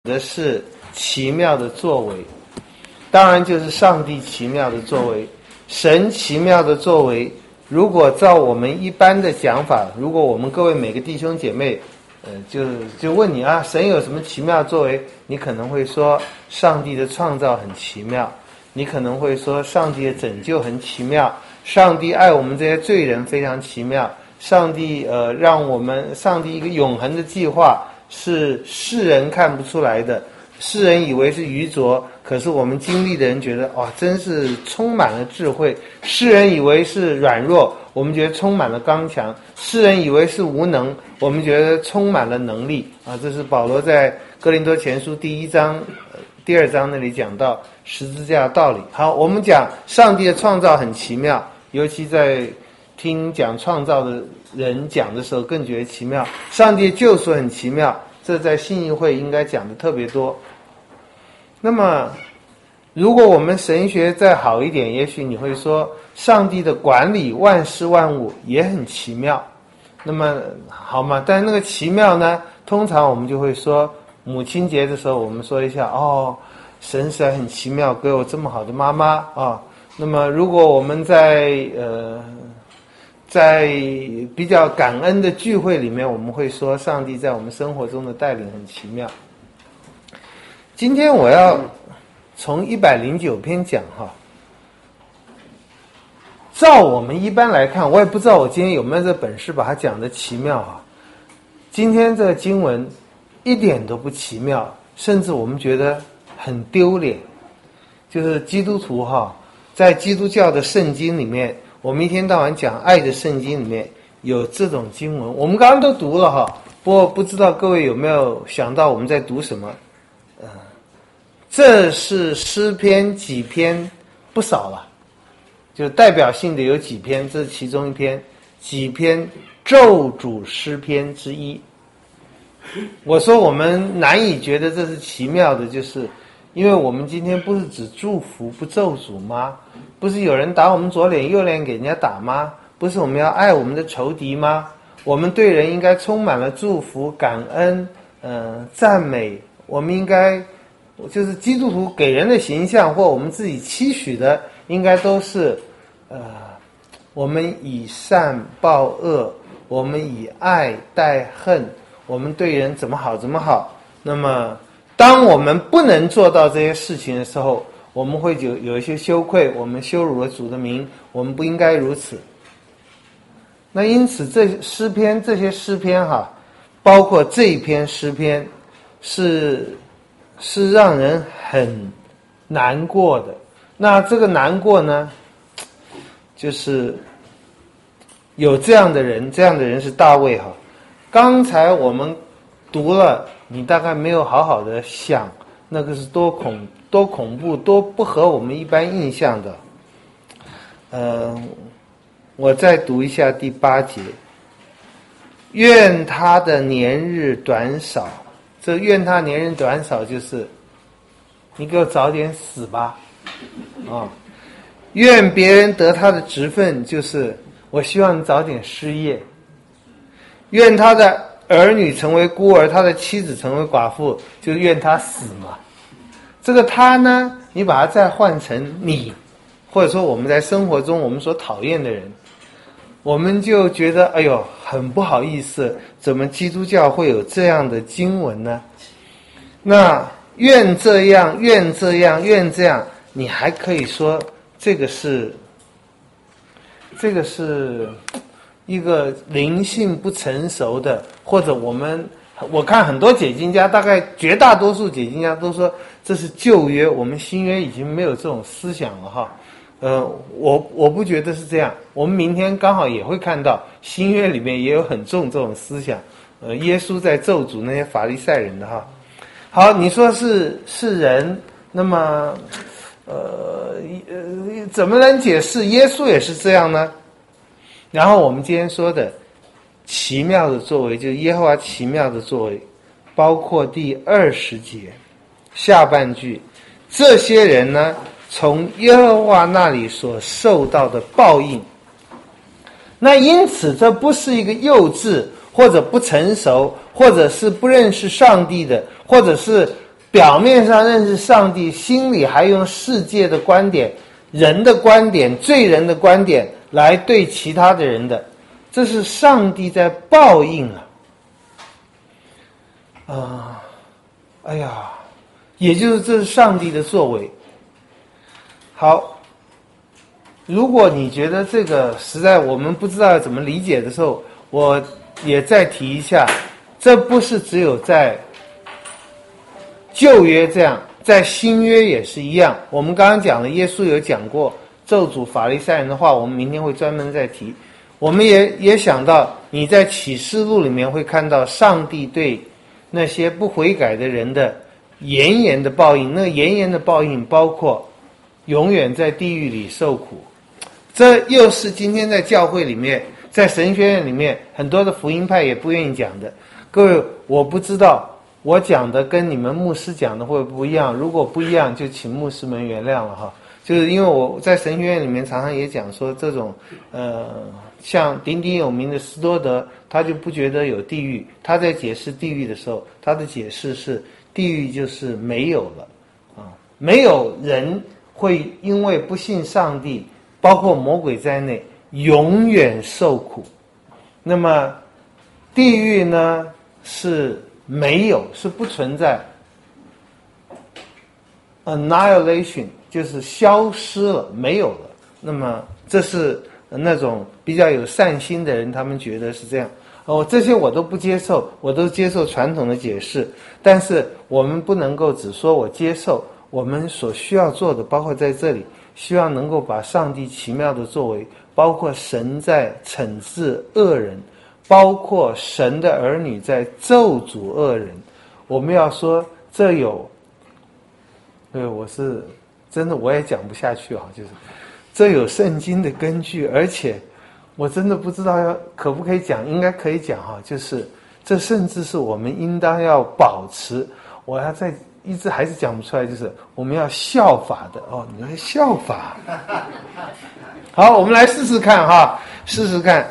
的是奇妙的作为，当然就是上帝奇妙的作为。神奇妙的作为，如果照我们一般的讲法，如果我们各位每个弟兄姐妹就问你啊，神有什么奇妙作为，你可能会说上帝的创造很奇妙，你可能会说上帝的拯救很奇妙，上帝爱我们这些罪人非常奇妙，上帝上帝一个永恒的计划是世人看不出来的，世人以为是愚拙，可是我们经历的人觉得哇，真是充满了智慧。世人以为是软弱，我们觉得充满了刚强。世人以为是无能，我们觉得充满了能力啊！这是保罗在哥林多前书第1章、第2章那里讲到十字架的道理。好，我们讲上帝的创造很奇妙，尤其在听讲创造的人讲的时候更觉得奇妙。上帝的救赎很奇妙，这在信义会应该讲的特别多。那么如果我们神学再好一点，也许你会说上帝的管理万事万物也很奇妙。那么好嘛，但是那个奇妙呢，通常我们就会说母亲节的时候我们说一下哦，神实在很奇妙，给我这么好的妈妈啊。那么如果我们在比较感恩的聚会里面，我们会说上帝在我们生活中的带领很奇妙。今天我要从109篇讲哈。照我们一般来看，我也不知道我今天有没有这本事把它讲得奇妙啊。今天这个经文一点都不奇妙，甚至我们觉得很丢脸。就是基督徒哈，在基督教的圣经里面，我们一天到晚讲爱的圣经里面有这种经文，我们刚刚都读了哈，不过不知道各位有没有想到我们在读什么？这是诗篇几篇，不少了，就代表性的有几篇，这是其中一篇，几篇咒诅诗篇之一。我说我们难以觉得这是奇妙的，就是因为我们今天不是只祝福不咒诅吗？不是有人打我们左脸右脸给人家打吗？不是我们要爱我们的仇敌吗？我们对人应该充满了祝福、感恩、赞美。我们应该就是基督徒给人的形象，或我们自己期许的，应该都是我们以善报恶，我们以爱待恨，我们对人怎么好怎么好。那么当我们不能做到这些事情的时候，我们会有一些羞愧，我们羞辱了主的名，我们不应该如此。那因此这些诗篇哈，包括这一篇诗篇是让人很难过的。那这个难过呢，就是有这样的人是大卫哈。刚才我们读了，你大概没有好好的想那个是多恐怖，多不合我们一般印象的。我再读一下第8节，愿他的年日短少。这愿他年日短少就是你给我早点死吧啊！愿别人得他的职分，就是我希望你早点失业。愿他的儿女成为孤儿，他的妻子成为寡妇，就愿他死嘛。这个他呢，你把它再换成你，或者说我们在生活中我们所讨厌的人，我们就觉得哎呦很不好意思，怎么基督教会有这样的经文呢？那愿这样愿这样愿这样，你还可以说这个是一个灵性不成熟的，或者我看很多解经家，大概绝大多数解经家都说这是旧约，我们新约已经没有这种思想了哈。我不觉得是这样。我们明天刚好也会看到新约里面也有很重这种思想。耶稣在咒诅那些法利赛人的哈。好，你说是人，那么怎么能解释耶稣也是这样呢？然后我们今天说的奇妙的作为，就是耶和华奇妙的作为，包括第20节下半句，这些人呢，从耶和华那里所受到的报应。那因此这不是一个幼稚或者不成熟，或者是不认识上帝的，或者是表面上认识上帝，心里还用世界的观点、人的观点、罪人的观点来对其他的人的，这是上帝在报应哎呀，也就是这是上帝的作为。好，如果你觉得这个实在我们不知道怎么理解的时候，我也再提一下，这不是只有在旧约这样，在新约也是一样。我们刚刚讲了，耶稣有讲过咒诅法利赛人的话，我们明天会专门再提。我们也想到，你在启示录里面会看到上帝对那些不悔改的人的严严的报应。那严严的报应包括永远在地狱里受苦。这又是今天在教会里面，在神学院里面很多的福音派也不愿意讲的。各位，我不知道我讲的跟你们牧师讲的会不一样，如果不一样就请牧师们原谅了哈。就是因为我在神学院里面常常也讲说，这种像鼎鼎有名的斯多德，他就不觉得有地狱。他在解释地狱的时候，他的解释是地狱就是没有了没有人会因为不信上帝，包括魔鬼在内，永远受苦。那么地狱呢是没有，是不存在 annihilation， 就是消失了，没有了。那么这是那种比较有善心的人，他们觉得是这样。这些我都不接受，我都接受传统的解释。但是我们不能够只说我接受，我们所需要做的，包括在这里，希望能够把上帝奇妙的作为，包括神在惩治恶人，包括神的儿女在咒诅恶人，我们要说这有，我是真的我也讲不下去就是这有圣经的根据，而且我真的不知道可不可以讲，应该可以讲就是这甚至是我们应当要保持，我要再一直还是讲不出来，就是我们要效法的你要效法。好，我们来试试看试试看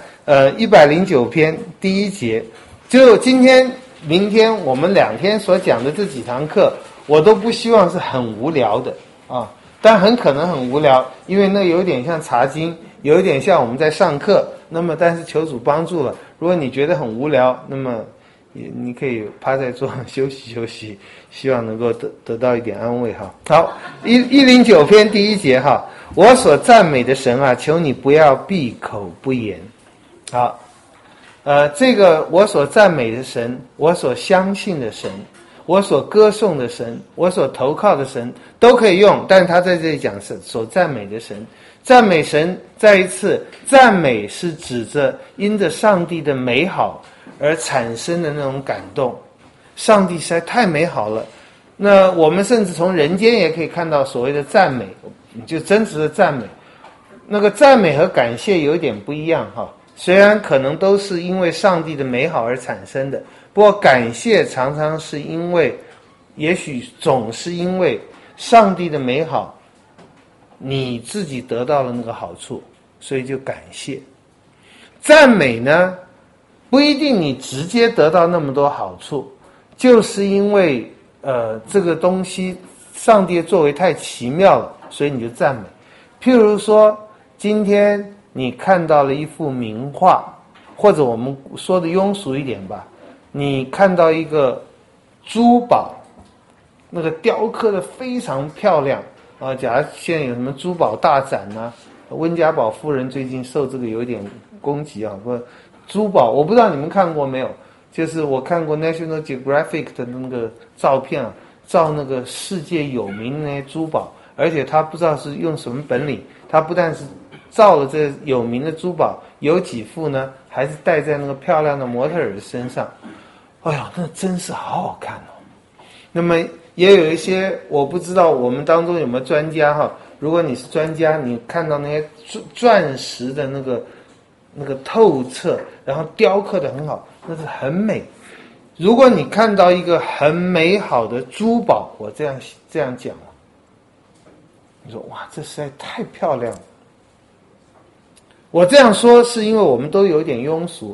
109篇第1节，就今天明天我们2天所讲的这几堂课，我都不希望是很无聊的但很可能很无聊，因为那有点像查经，有一点像我们在上课。那么但是求主帮助了，如果你觉得很无聊，那么你可以趴在桌上休息休息，希望能够得到一点安慰好，109篇第1节我所赞美的神求你不要闭口不言。好，这个我所赞美的神，我所相信的神，我所歌颂的神，我所投靠的神都可以用，但是他在这里讲是所赞美的神。赞美神，再一次，赞美是指着因着上帝的美好而产生的那种感动。上帝实在太美好了，那我们甚至从人间也可以看到所谓的赞美，就真实的赞美。那个赞美和感谢有点不一样虽然可能都是因为上帝的美好而产生的，不过感谢常常是因为，也许总是因为上帝的美好，你自己得到了那个好处，所以就感谢。赞美呢，不一定你直接得到那么多好处，就是因为这个东西上帝的作为太奇妙了，所以你就赞美。譬如说今天你看到了一幅名画，或者我们说的庸俗一点吧，你看到一个珠宝，那个雕刻的非常漂亮假如现在有什么珠宝大展温家宝夫人最近受这个有点攻击不珠宝我不知道你们看过没有，就是我看过 National Geographic 的那个照片照那个世界有名的那些珠宝，而且他不知道是用什么本领，他不但是照了这有名的珠宝，有几副呢还是戴在那个漂亮的模特儿身上，哎呀，那真是好好看那么也有一些我不知道我们当中有没有专家如果你是专家，你看到那些钻石的那个透彻，然后雕刻的很好，那是很美。如果你看到一个很美好的珠宝，我这样讲你说哇，这实在太漂亮了。我这样说是因为我们都有点庸俗，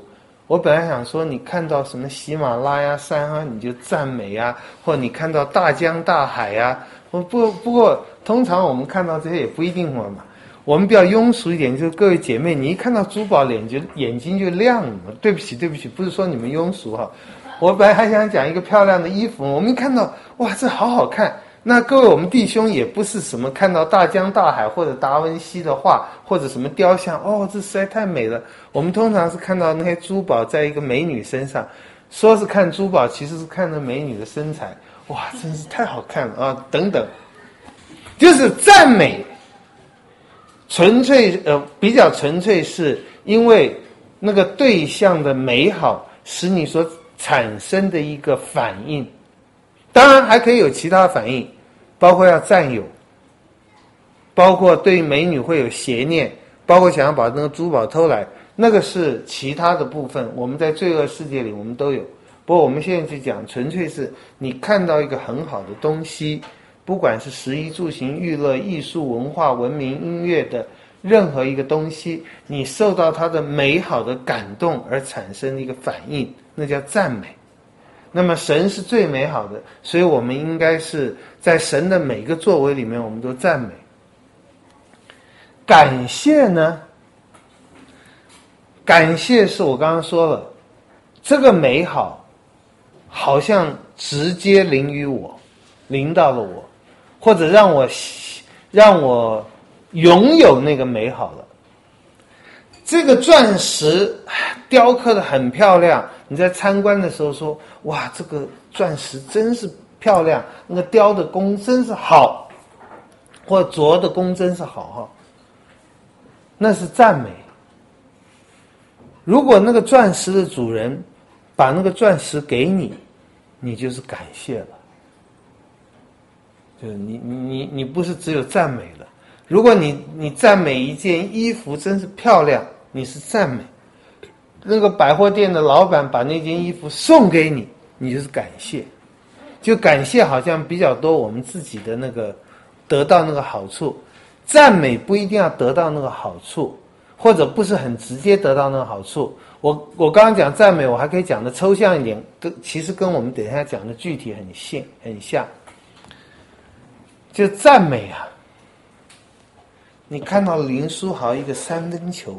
我本来想说，你看到什么喜马拉雅山啊，你就赞美啊，或者你看到大江大海啊，不过通常我们看到这些也不一定嘛。我们比较庸俗一点，就是各位姐妹，你一看到珠宝眼睛就亮了嘛。对不起，不是说你们庸俗哈。我本来还想讲一个漂亮的衣服，我们一看到哇，这好好看。那各位我们弟兄也不是什么看到大江大海或者达文西的画或者什么雕像，哦，这实在太美了。我们通常是看到那些珠宝在一个美女身上，说是看珠宝，其实是看那美女的身材，哇，真是太好看了啊！等等，就是赞美，纯粹比较纯粹，是因为那个对象的美好使你所产生的一个反应。当然还可以有其他反应，包括要占有，包括对美女会有邪念，包括想要把那个珠宝偷来，那个是其他的部分，我们在罪恶世界里我们都有。不过我们现在就讲，纯粹是你看到一个很好的东西，不管是食衣住行娱乐艺术文化文明音乐的任何一个东西，你受到它的美好的感动而产生的一个反应，那叫赞美。那么神是最美好的，所以我们应该是在神的每个作为里面我们都赞美。感谢呢，感谢是我刚刚说了，这个美好好像直接临到了我，或者让我拥有那个美好了。这个钻石雕刻的很漂亮，你在参观的时候说，哇，这个钻石真是漂亮，那个雕的工真是好，或者琢的工真是好哈，那是赞美。如果那个钻石的主人把那个钻石给你，你就是感谢了，就是你不是只有赞美了。如果你赞美一件衣服真是漂亮，你是赞美。那个百货店的老板把那件衣服送给你，你就是感谢。就感谢好像比较多我们自己的那个得到那个好处，赞美不一定要得到那个好处，或者不是很直接得到那个好处。我刚刚讲赞美，我还可以讲的抽象一点，其实跟我们等一下讲的具体很像。就赞美啊，你看到林书豪一个三分球，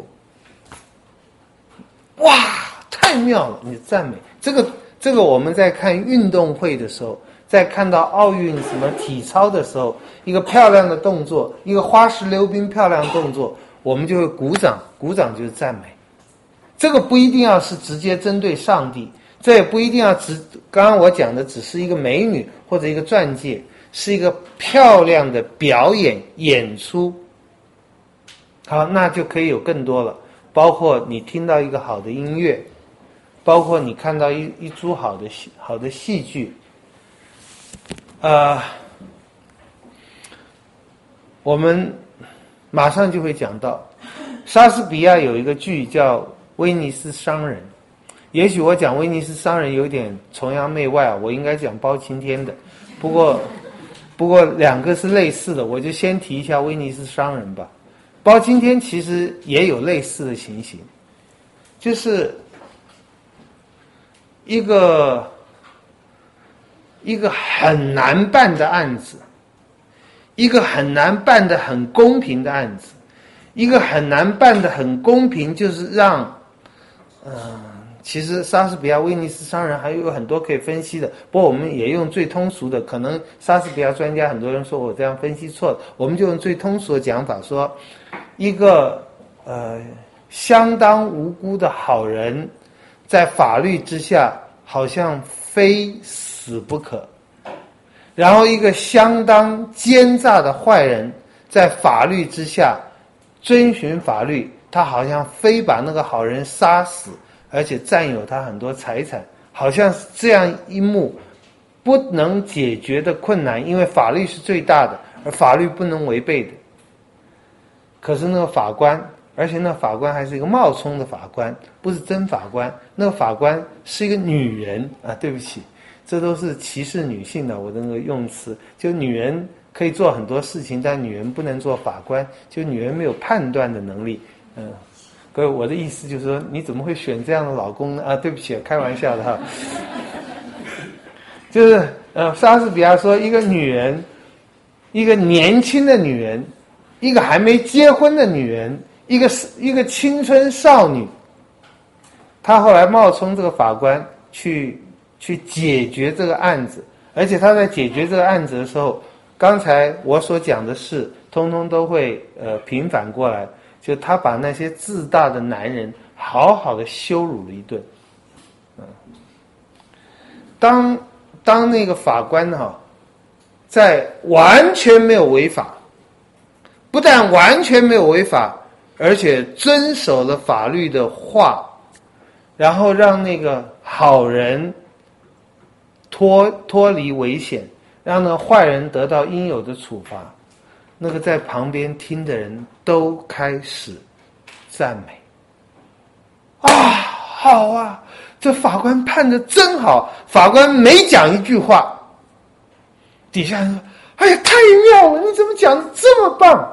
哇，太妙了！你赞美这个我们在看运动会的时候，在看到奥运什么体操的时候，一个漂亮的动作，一个花式溜冰漂亮的动作，我们就会鼓掌，鼓掌就是赞美。这个不一定要是直接针对上帝，这也不一定要刚刚我讲的只是一个美女或者一个钻戒，是一个漂亮的表演演出。好，那就可以有更多了，包括你听到一个好的音乐，包括你看到一出好的戏剧。我们马上就会讲到莎士比亚有一个剧叫《威尼斯商人》，也许我讲威尼斯商人有点崇洋媚外啊，我应该讲包青天的，不过两个是类似的，我就先提一下威尼斯商人吧。包青天其实也有类似的情形，就是一个很难办的案子，一个很难办的很公平的案子，一个很难办的很公平，就是让其实莎士比亚威尼斯商人还有很多可以分析的，不过我们也用最通俗的，可能莎士比亚专家很多人说我这样分析错了，我们就用最通俗的讲法说，一个相当无辜的好人，在法律之下好像非死不可，然后一个相当奸诈的坏人，在法律之下遵循法律，他好像非把那个好人杀死，而且占有他很多财产，好像是这样一幕不能解决的困难，因为法律是最大的，而法律不能违背的。可是那个法官，而且那个法官还是一个冒充的法官，不是真法官，那个法官是一个女人啊，对不起，这都是歧视女性的，我的那个用词，就女人可以做很多事情，但女人不能做法官，就女人没有判断的能力。 各位，我的意思就是说，你怎么会选这样的老公呢？啊，对不起，开玩笑的哈。就是莎士比亚说，一个女人，一个年轻的女人，一个还没结婚的女人，一个青春少女，她后来冒充这个法官去解决这个案子，而且她在解决这个案子的时候，刚才我所讲的事，通通都会平反过来，就她把那些自大的男人好好的羞辱了一顿。当那个法官在完全没有违法，不但完全没有违法，而且遵守了法律的话，然后让那个好人脱离危险，让那个坏人得到应有的处罚，那个在旁边听的人都开始赞美。好啊，这法官判得真好。法官每讲一句话，底下人说：“哎呀，太妙了！你怎么讲得这么棒？”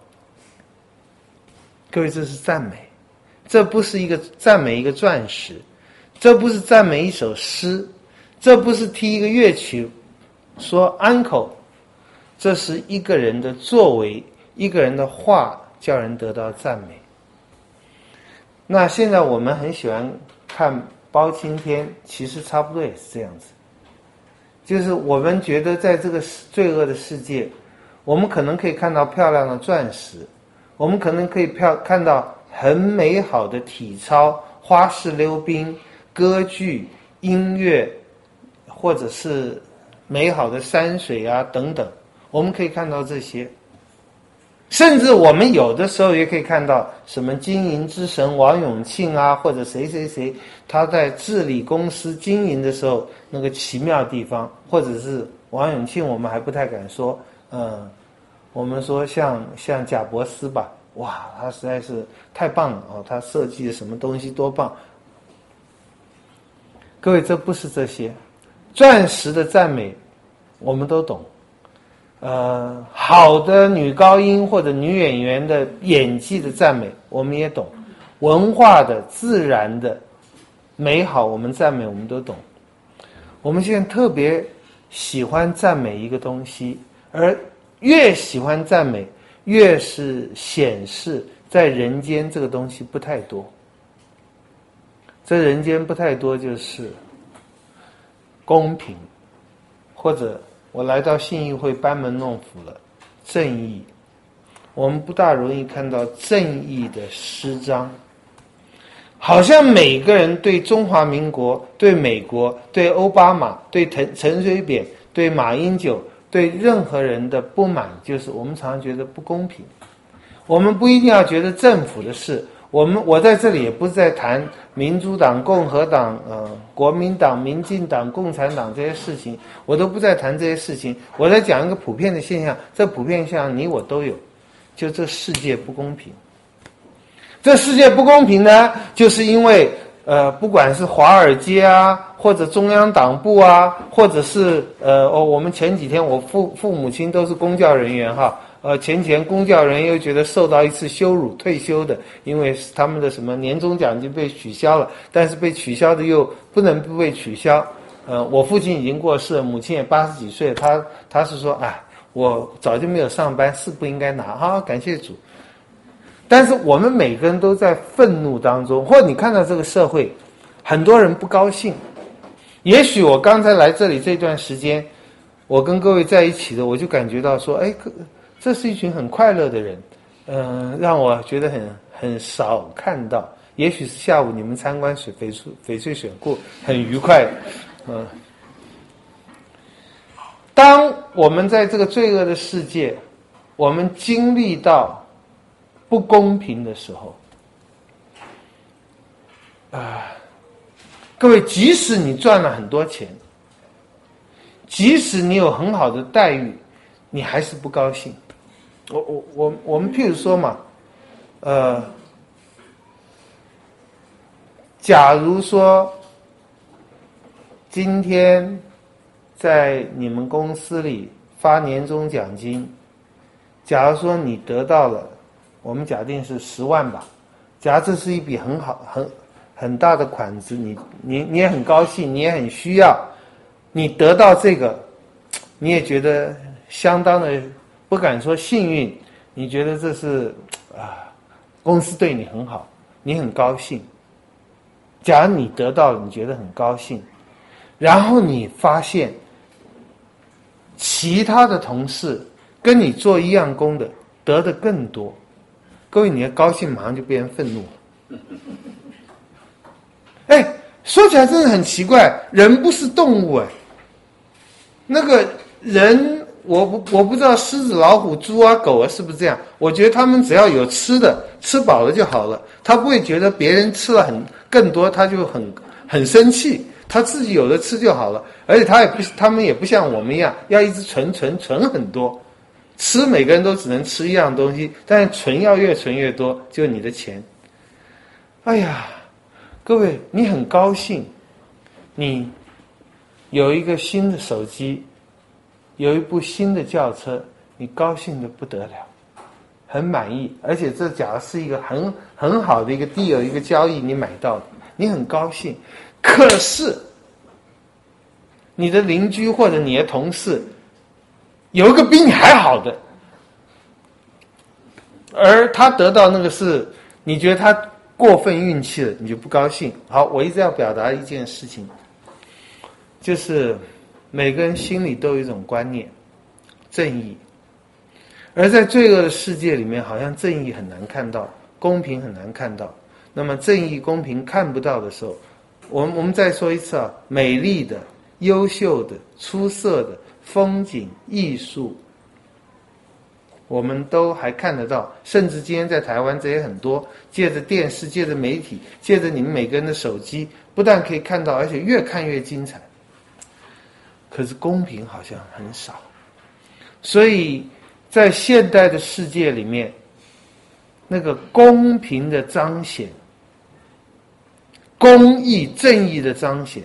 各位，这是赞美，这不是一个赞美一个钻石，这不是赞美一首诗，这不是踢一个乐曲说 uncle， 这是一个人的作为，一个人的话叫人得到赞美。那现在我们很喜欢看包青天，其实差不多也是这样子，就是我们觉得在这个罪恶的世界，我们可能可以看到漂亮的钻石，我们可能可以看到很美好的体操、花式溜冰、歌剧、音乐，或者是美好的山水啊等等，我们可以看到这些。甚至我们有的时候也可以看到什么经营之神王永庆啊，或者谁谁谁，他在治理公司经营的时候那个奇妙地方，或者是王永庆我们还不太敢说，我们说像贾伯斯吧，哇，他实在是太棒了哦，他设计的什么东西多棒。各位，这不是这些钻石的赞美我们都懂，好的女高音或者女演员的演技的赞美我们也懂，文化的自然的美好我们赞美我们都懂。我们现在特别喜欢赞美一个东西，而越喜欢赞美越是显示在人间这个东西不太多，在人间不太多就是公平，或者我来到信义会班门弄斧了，正义。我们不大容易看到正义的诗章，好像每个人对中华民国、对美国、对奥巴马、对陈水扁、对马英九、对任何人的不满，就是我们常常觉得不公平。我们不一定要觉得政府的事，我在这里也不是在谈民主党、共和党、国民党、民进党、共产党这些事情，我都不在谈这些事情。我在讲一个普遍的现象，这普遍现象你我都有，就这世界不公平。这世界不公平呢，就是因为不管是华尔街啊，或者中央党部啊，或者是我们前几天我父母亲都是公教人员哈。前公教人又觉得受到一次羞辱，退休的，因为他们的什么年终奖金被取消了，但是被取消的又不能不被取消。我父亲已经过世了，母亲也80几岁，他是说，我早就没有上班，是不应该拿，好，感谢主。但是我们每个人都在愤怒当中，或者你看到这个社会，很多人不高兴。也许我刚才来这里这段时间，我跟各位在一起的，我就感觉到说，这是一群很快乐的人，让我觉得很少看到。也许是下午你们参观翡翠水库很愉快，当我们在这个罪恶的世界，我们经历到不公平的时候，各位，即使你赚了很多钱，即使你有很好的待遇，你还是不高兴。我们譬如说嘛，假如说今天在你们公司里发年终奖金，假如说你得到了，我们假定是10万吧， 假如这是一笔很好、很大的款子，你也很高兴，你也很需要，你得到这个，你也觉得相当的不敢说幸运，你觉得这是公司对你很好，你很高兴。假如你得到了，你觉得很高兴，然后你发现其他的同事跟你做一样工的得的更多，各位，你的高兴马上就变成愤怒了。说起来真的很奇怪，人不是动物那个人，我不知道狮子、老虎、猪啊、狗啊是不是这样？我觉得他们只要有吃的，吃饱了就好了，他不会觉得别人吃了更多，他就很生气。他自己有的吃就好了，而且他们也不像我们一样要一直存很多。吃每个人都只能吃一样东西，但是存要越存越多，就是你的钱。哎呀，各位，你很高兴，你有一个新的手机，有一部新的轿车，你高兴得不得了，很满意。而且这假如是一个很好的一个deal，一个交易，你买到的，你很高兴。可是你的邻居或者你的同事有一个比你还好的，而他得到那个是你觉得他过分运气了，你就不高兴。好，我一直要表达一件事情，就是每个人心里都有一种观念，正义。而在罪恶的世界里面，好像正义很难看到，公平很难看到。那么正义公平看不到的时候，我们再说一次美丽的、优秀的、出色的风景、艺术，我们都还看得到。甚至今天在台湾，这也很多，借着电视、借着媒体、借着你们每个人的手机，不但可以看到，而且越看越精彩。可是公平好像很少，所以在现代的世界里面，那个公平的彰显、公义正义的彰显，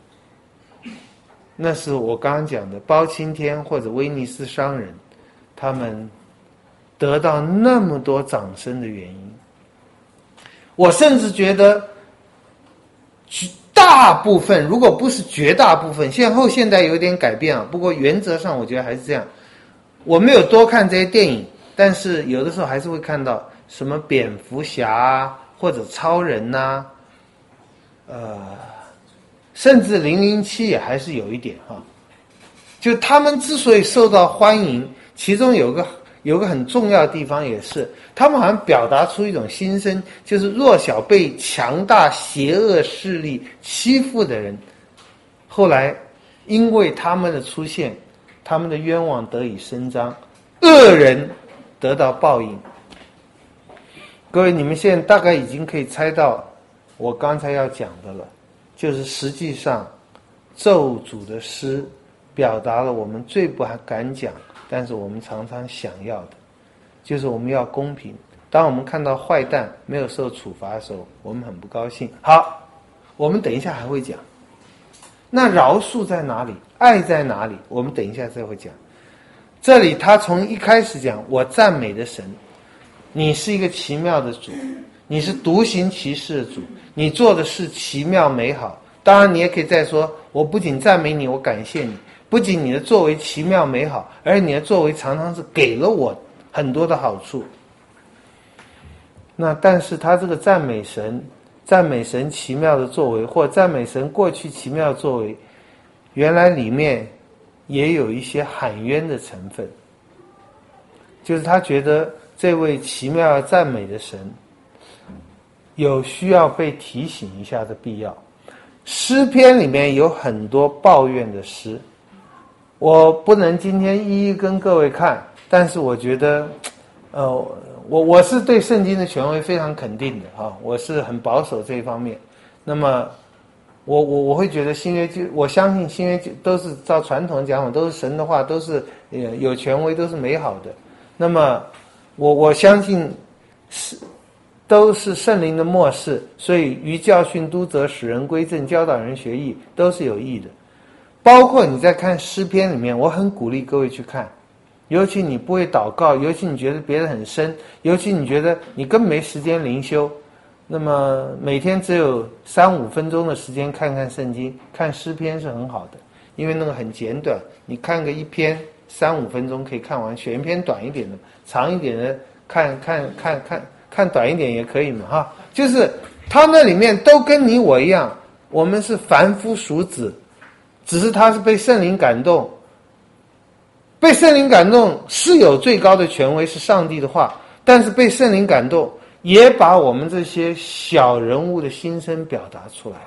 那是我刚刚讲的包青天或者威尼斯商人他们得到那么多掌声的原因。我甚至觉得大部分，如果不是绝大部分，后现代有点改变不过原则上我觉得还是这样。我没有多看这些电影，但是有的时候还是会看到什么蝙蝠侠或者超人甚至007也还是有一点就他们之所以受到欢迎，其中有个很重要的地方，也是他们好像表达出一种心声，就是弱小被强大邪恶势力欺负的人，后来因为他们的出现，他们的冤枉得以伸张，恶人得到报应。各位，你们现在大概已经可以猜到我刚才要讲的了，就是实际上咒诅的诗表达了我们最不敢讲，但是我们常常想要的，就是我们要公平。当我们看到坏蛋没有受处罚的时候，我们很不高兴。好，我们等一下还会讲。那饶恕在哪里？爱在哪里？我们等一下再会讲。这里他从一开始讲，我赞美的神，你是一个奇妙的主，你是独行其事的主，你做的事奇妙美好。当然你也可以再说，我不仅赞美你，我感谢你，不仅你的作为奇妙美好，而且你的作为常常是给了我很多的好处。那但是他这个赞美神奇妙的作为，或赞美神过去奇妙的作为，原来里面也有一些喊冤的成分，就是他觉得这位奇妙赞美的神有需要被提醒一下的必要。诗篇里面有很多抱怨的诗，我不能今天一一跟各位看，但是我觉得我是对圣经的权威非常肯定的我是很保守这一方面。那么我会觉得新约我相信新约都是照传统讲法，都是神的话，都是有权威，都是美好的。那么我相信都是圣灵的默示，所以于教训、督责、使人归正、教导人学义，都是有益的。包括你在看诗篇里面，我很鼓励各位去看，尤其你不会祷告，尤其你觉得别人很深，尤其你觉得你根本没时间灵修， 那么每天只有3-5分钟的时间看看圣经，看诗篇是很好的，因为那个很简短，你看个一篇3-5分钟可以看完，选一篇短一点的，长一点的看短一点也可以嘛哈。就是他那里面都跟你我一样，我们是凡夫俗子，只是他是被圣灵感动，被圣灵感动是有最高的权威，是上帝的话，但是被圣灵感动也把我们这些小人物的心声表达出来。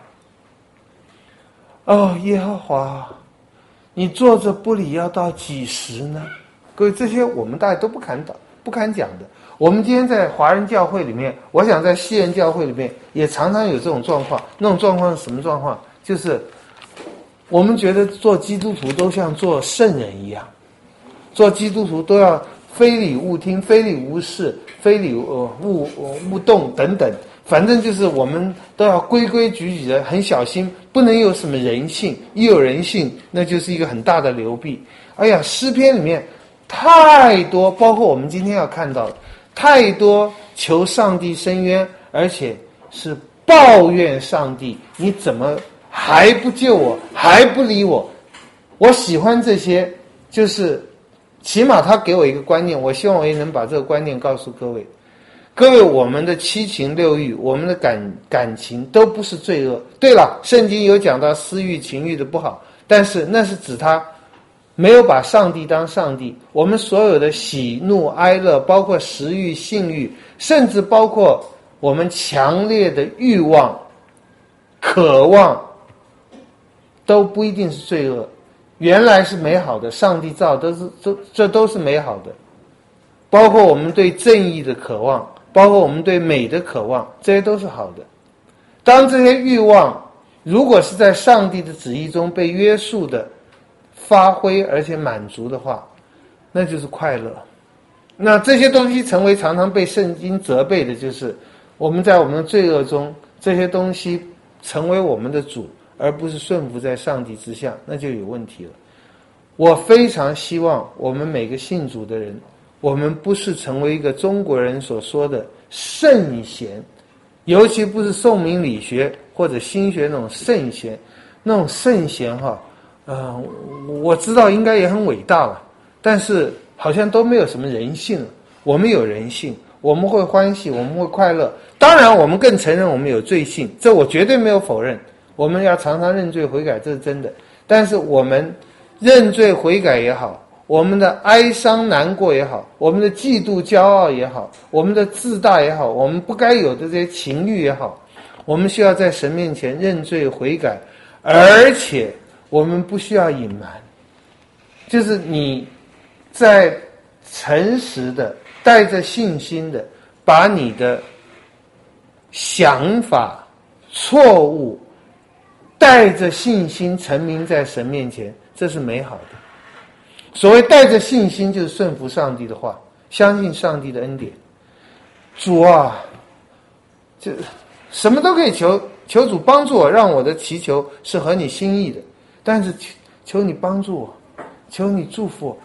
哦，耶和华，你坐着不理要到几时呢？各位，这些我们大家都不敢讲的。我们今天在华人教会里面，我想在西人教会里面也常常有这种状况。那种状况是什么状况？就是我们觉得做基督徒都像做圣人一样，做基督徒都要非礼勿听、非礼勿视、非礼勿动等等，反正就是我们都要规规矩矩的，很小心，不能有什么人性，一有人性那就是一个很大的流弊。哎呀，诗篇里面太多，包括我们今天要看到的太多求上帝伸冤，而且是抱怨上帝，你怎么还不救我，还不理我。我喜欢这些，就是起码他给我一个观念，我希望我也能把这个观念告诉各位。各位，我们的七情六欲，我们的感情都不是罪恶。对了，圣经有讲到私欲情欲的不好，但是那是指他没有把上帝当上帝。我们所有的喜怒哀乐，包括食欲性欲，甚至包括我们强烈的欲望渴望，都不一定是罪恶，原来是美好的，上帝造这都是美好的。包括我们对正义的渴望，包括我们对美的渴望，这些都是好的。当这些欲望如果是在上帝的旨意中被约束的发挥而且满足的话，那就是快乐。那这些东西成为常常被圣经责备的，就是我们在我们的罪恶中，这些东西成为我们的主，而不是顺服在上帝之下，那就有问题了。我非常希望我们每个信主的人，我们不是成为一个中国人所说的圣贤，尤其不是宋明理学或者新学那种圣贤。那种圣贤我知道应该也很伟大了，但是好像都没有什么人性了。我们有人性，我们会欢喜，我们会快乐。当然我们更承认我们有罪性，这我绝对没有否认，我们要常常认罪悔改，这是真的。但是我们认罪悔改也好，我们的哀伤难过也好，我们的嫉妒骄傲也好，我们的自大也好，我们不该有的这些情欲也好，我们需要在神面前认罪悔改，而且我们不需要隐瞒。就是你在诚实的带着信心的把你的想法错误带着信心陈明在神面前，这是美好的。所谓带着信心，就是顺服上帝的话，相信上帝的恩典。主啊，就什么都可以求主帮助我，让我的祈求是合你心意的，但是求你帮助我，求你祝福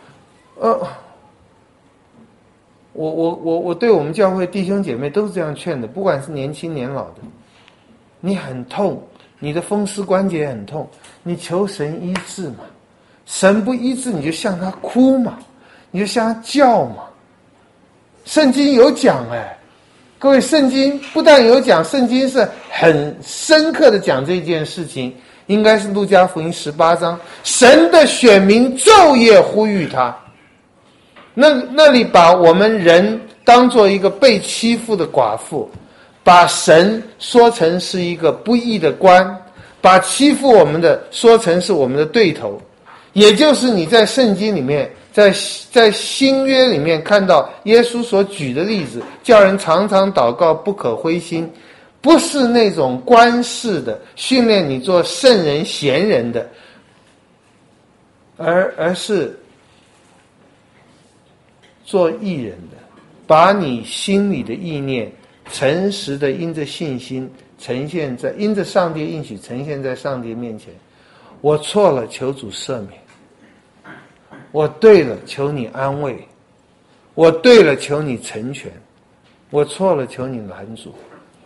我。我对我们教会弟兄姐妹都是这样劝的，不管是年轻年老的，你很痛，你的风湿关节很痛，你求神医治嘛，神不医治你就向他哭嘛，你就向他叫嘛。圣经有讲各位，圣经不但有讲，圣经是很深刻的讲这件事情，应该是路加福音18章，神的选民昼夜呼吁他。那里把我们人当做一个被欺负的寡妇，把神说成是一个不义的官，把欺负我们的说成是我们的对头。也就是你在圣经里面，在新约里面看到耶稣所举的例子，叫人常常祷告，不可灰心，不是那种官式的训练你做圣人贤人的，而是做义人的，把你心里的意念诚实的因着信心呈现在，因着上帝应许呈现在上帝面前。我错了，求主赦免；我对了，求你安慰；我对了，求你成全；我错了，求你拦阻。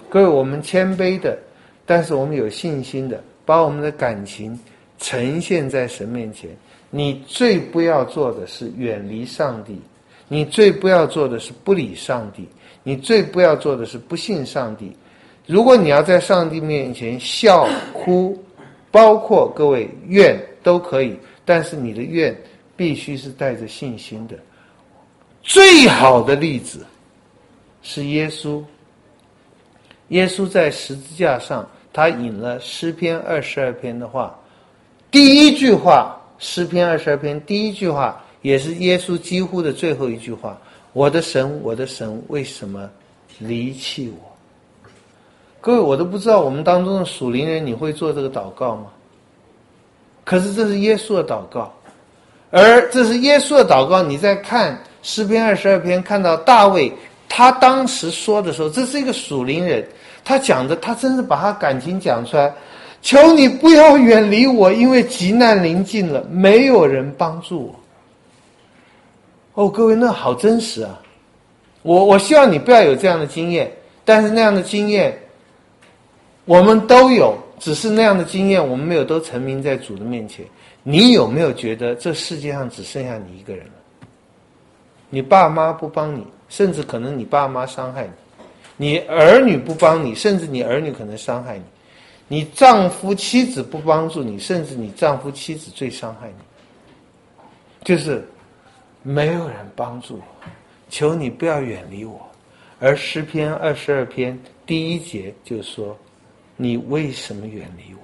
各位，我们谦卑的，但是我们有信心的，把我们的感情呈现在神面前。你最不要做的是远离上帝，你最不要做的是不理上帝，你最不要做的是不信上帝。如果你要在上帝面前笑哭，包括各位怨都可以，但是你的怨必须是带着信心的。最好的例子是耶稣，耶稣在十字架上，他引了诗篇22篇的话，第一句话，诗篇22篇第一句话，也是耶稣几乎的最后一句话：我的神，我的神，为什么离弃我？各位，我都不知道我们当中的属灵人，你会做这个祷告吗？可是这是耶稣的祷告，而这是耶稣的祷告。你在看诗篇22篇，看到大卫他当时说的时候，这是一个属灵人，他讲的，他真是把他感情讲出来。求你不要远离我，因为急难临近了，没有人帮助我。哦，各位，那好真实啊！我希望你不要有这样的经验，但是那样的经验我们都有，只是那样的经验我们没有都沉迷在主的面前。你有没有觉得这世界上只剩下你一个人了？你爸妈不帮你，甚至可能你爸妈伤害你，你儿女不帮你，甚至你儿女可能伤害你，你丈夫妻子不帮助你，甚至你丈夫妻子最伤害你，就是没有人帮助我，求你不要远离我。而诗篇22篇第一节就说，你为什么远离我？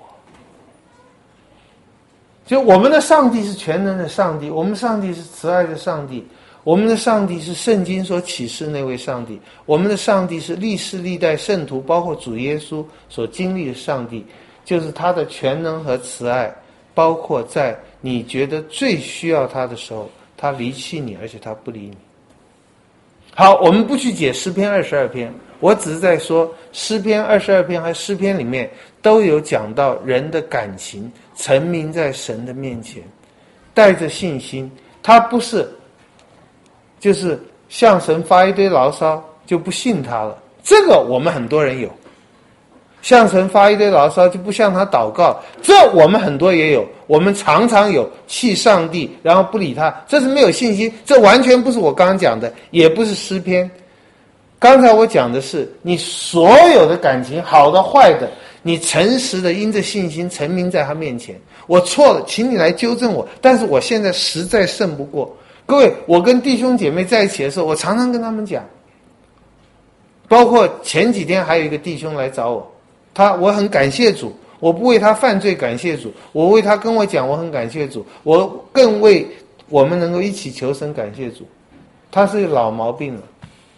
就我们的上帝是全能的上帝，我们上帝是慈爱的上帝，我们的上帝是圣经所启示那位上帝，我们的上帝是历世历代圣徒包括主耶稣所经历的上帝，就是他的全能和慈爱，包括在你觉得最需要他的时候，他离弃你，而且他不理你。好，我们不去解诗篇22篇，我只是在说诗篇22篇和诗篇里面都有讲到人的感情沉迷在神的面前，带着信心，他不是就是向神发一堆牢骚就不信他了，这个我们很多人有。向神发一堆牢骚就不向他祷告，这我们很多也有，我们常常有气上帝然后不理他，这是没有信心，这完全不是我刚刚讲的，也不是诗篇。刚才我讲的是你所有的感情，好的坏的，你诚实的因着信心沉迷在他面前，我错了，请你来纠正我，但是我现在实在胜不过。各位，我跟弟兄姐妹在一起的时候，我常常跟他们讲，包括前几天还有一个弟兄来找我，我很感谢主，我不为他犯罪感谢主，我为他跟我讲我很感谢主，我更为我们能够一起求神感谢主。他是老毛病了，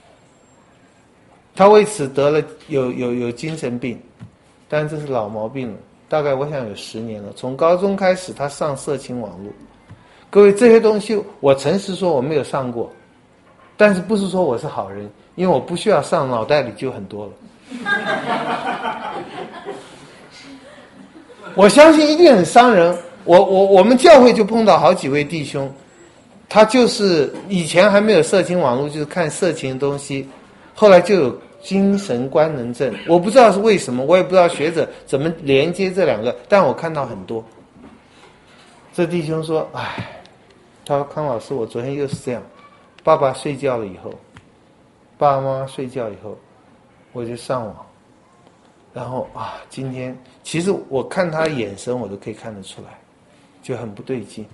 他为此得了有精神病，但这是老毛病了，大概我想有10年了。从高中开始他上色情网络，各位，这些东西我诚实说我没有上过，但是不是说我是好人，因为我不需要上，脑袋里就很多了。我相信一定很伤人。我们教会就碰到好几位弟兄，他就是以前还没有色情网络，就是看色情的东西，后来就有精神官能症，我不知道是为什么，我也不知道学者怎么连接这两个，但我看到很多。这弟兄说，他说康老师，我昨天又是这样，爸爸睡觉了以后，爸爸妈妈睡觉以后，我就上网，然后今天其实我看他的眼神我都可以看得出来，就很不对劲。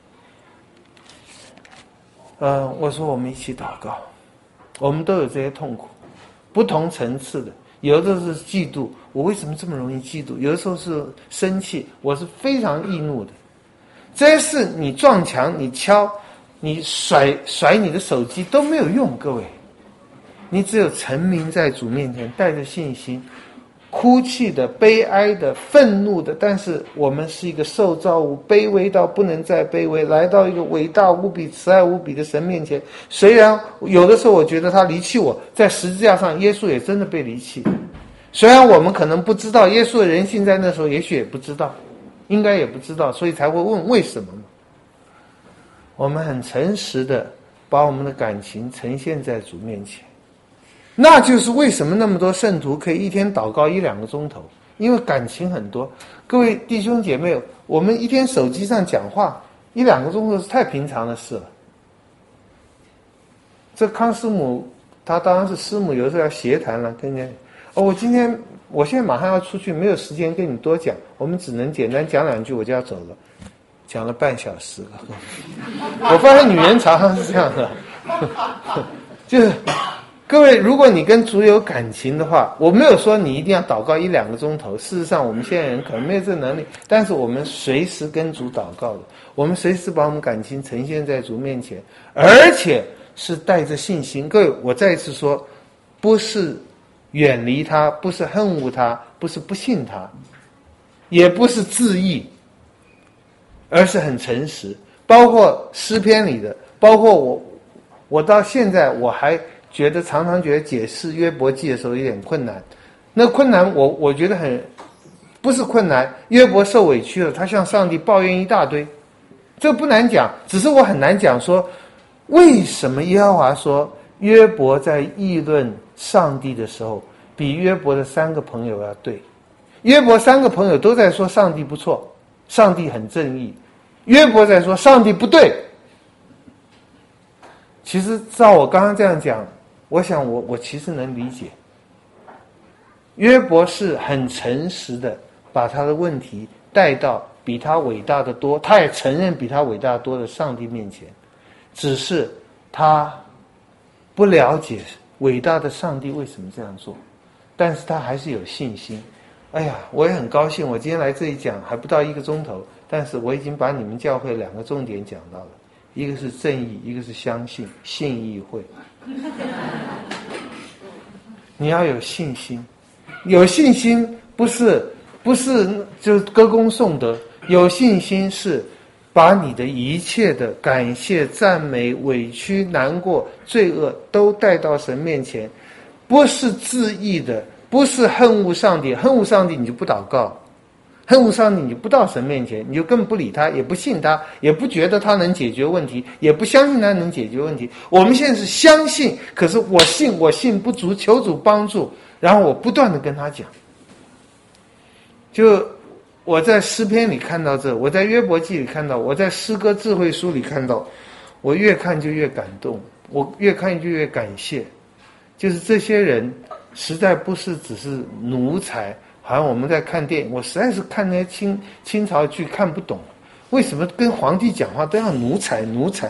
我说我们一起祷告，我们都有这些痛苦，不同层次的，有的是嫉妒，我为什么这么容易嫉妒？有的时候是生气，我是非常易怒的。这些事你撞墙，你敲，你甩你的手机都没有用，各位，你只有沉迷在主面前，带着信心，哭泣的、悲哀的、愤怒的，但是我们是一个受造物，卑微到不能再卑微，来到一个伟大无比、慈爱无比的神面前。虽然有的时候我觉得他离弃我，在十字架上耶稣也真的被离弃，虽然我们可能不知道耶稣的人性，在那时候也许也不知道，应该也不知道，所以才会问为什么嘛。我们很诚实的把我们的感情呈现在主面前， 那就是为什么那么多圣徒可以一天祷告1-2个钟头，因为感情很多。各位弟兄姐妹，我们一天手机上讲话1-2个钟头是太平常的事了。这康师母他当然是师母，有时候要协谈了，跟人家我现在马上要出去，没有时间跟你多讲，我们只能简单讲2句，我就要走了，讲了半小时了。我发现女人常常是这样的，就是各位，如果你跟主有感情的话，我没有说你一定要祷告1-2个钟头，事实上我们现在人可能没有这能力，但是我们随时跟主祷告的，我们随时把我们感情呈现在主面前，而且是带着信心。各位，我再一次说，不是远离他，不是恨恶他，不是不信他，也不是自义，而是很诚实。包括诗篇里的，包括我到现在我还常常觉得解释约伯记的时候有点困难。那困难我觉得不是困难，约伯受委屈了，他向上帝抱怨一大堆，这不难讲，只是我很难讲说为什么耶和华说约伯在议论上帝的时候比约伯的3个朋友要对。约伯3个朋友都在说上帝不错，上帝很正义，约伯在说上帝不对。其实照我刚刚这样讲，我想我其实能理解，约伯是很诚实的把他的问题带到比他伟大的多，他也承认比他伟大的多的上帝面前，只是他不了解伟大的上帝为什么这样做，但是他还是有信心。哎呀，我也很高兴，我今天来这里讲还不到1个钟头，但是我已经把你们教会2个重点讲到了，一个是正义，一个是相信，信义会。你要有信心，有信心不是就歌功颂德，有信心是把你的一切的感谢、赞美、委屈、难过、罪恶都带到神面前，不是自义的，不是恨恶上帝，恨恶上帝你就不祷告，恨恶上帝你就不到神面前，你就根本不理他，也不信他，也不觉得他能解决问题，也不相信他能解决问题。我们现在是相信，可是我信不足，求主帮助，然后我不断的跟他讲。就我在诗篇里看到这，我在约伯记里看到，我在诗歌智慧书里看到，我越看就越感动，我越看就越感谢。就是这些人实在不是只是奴才，好像我们在看电影，我实在是看那些清朝剧看不懂，为什么跟皇帝讲话都要奴才？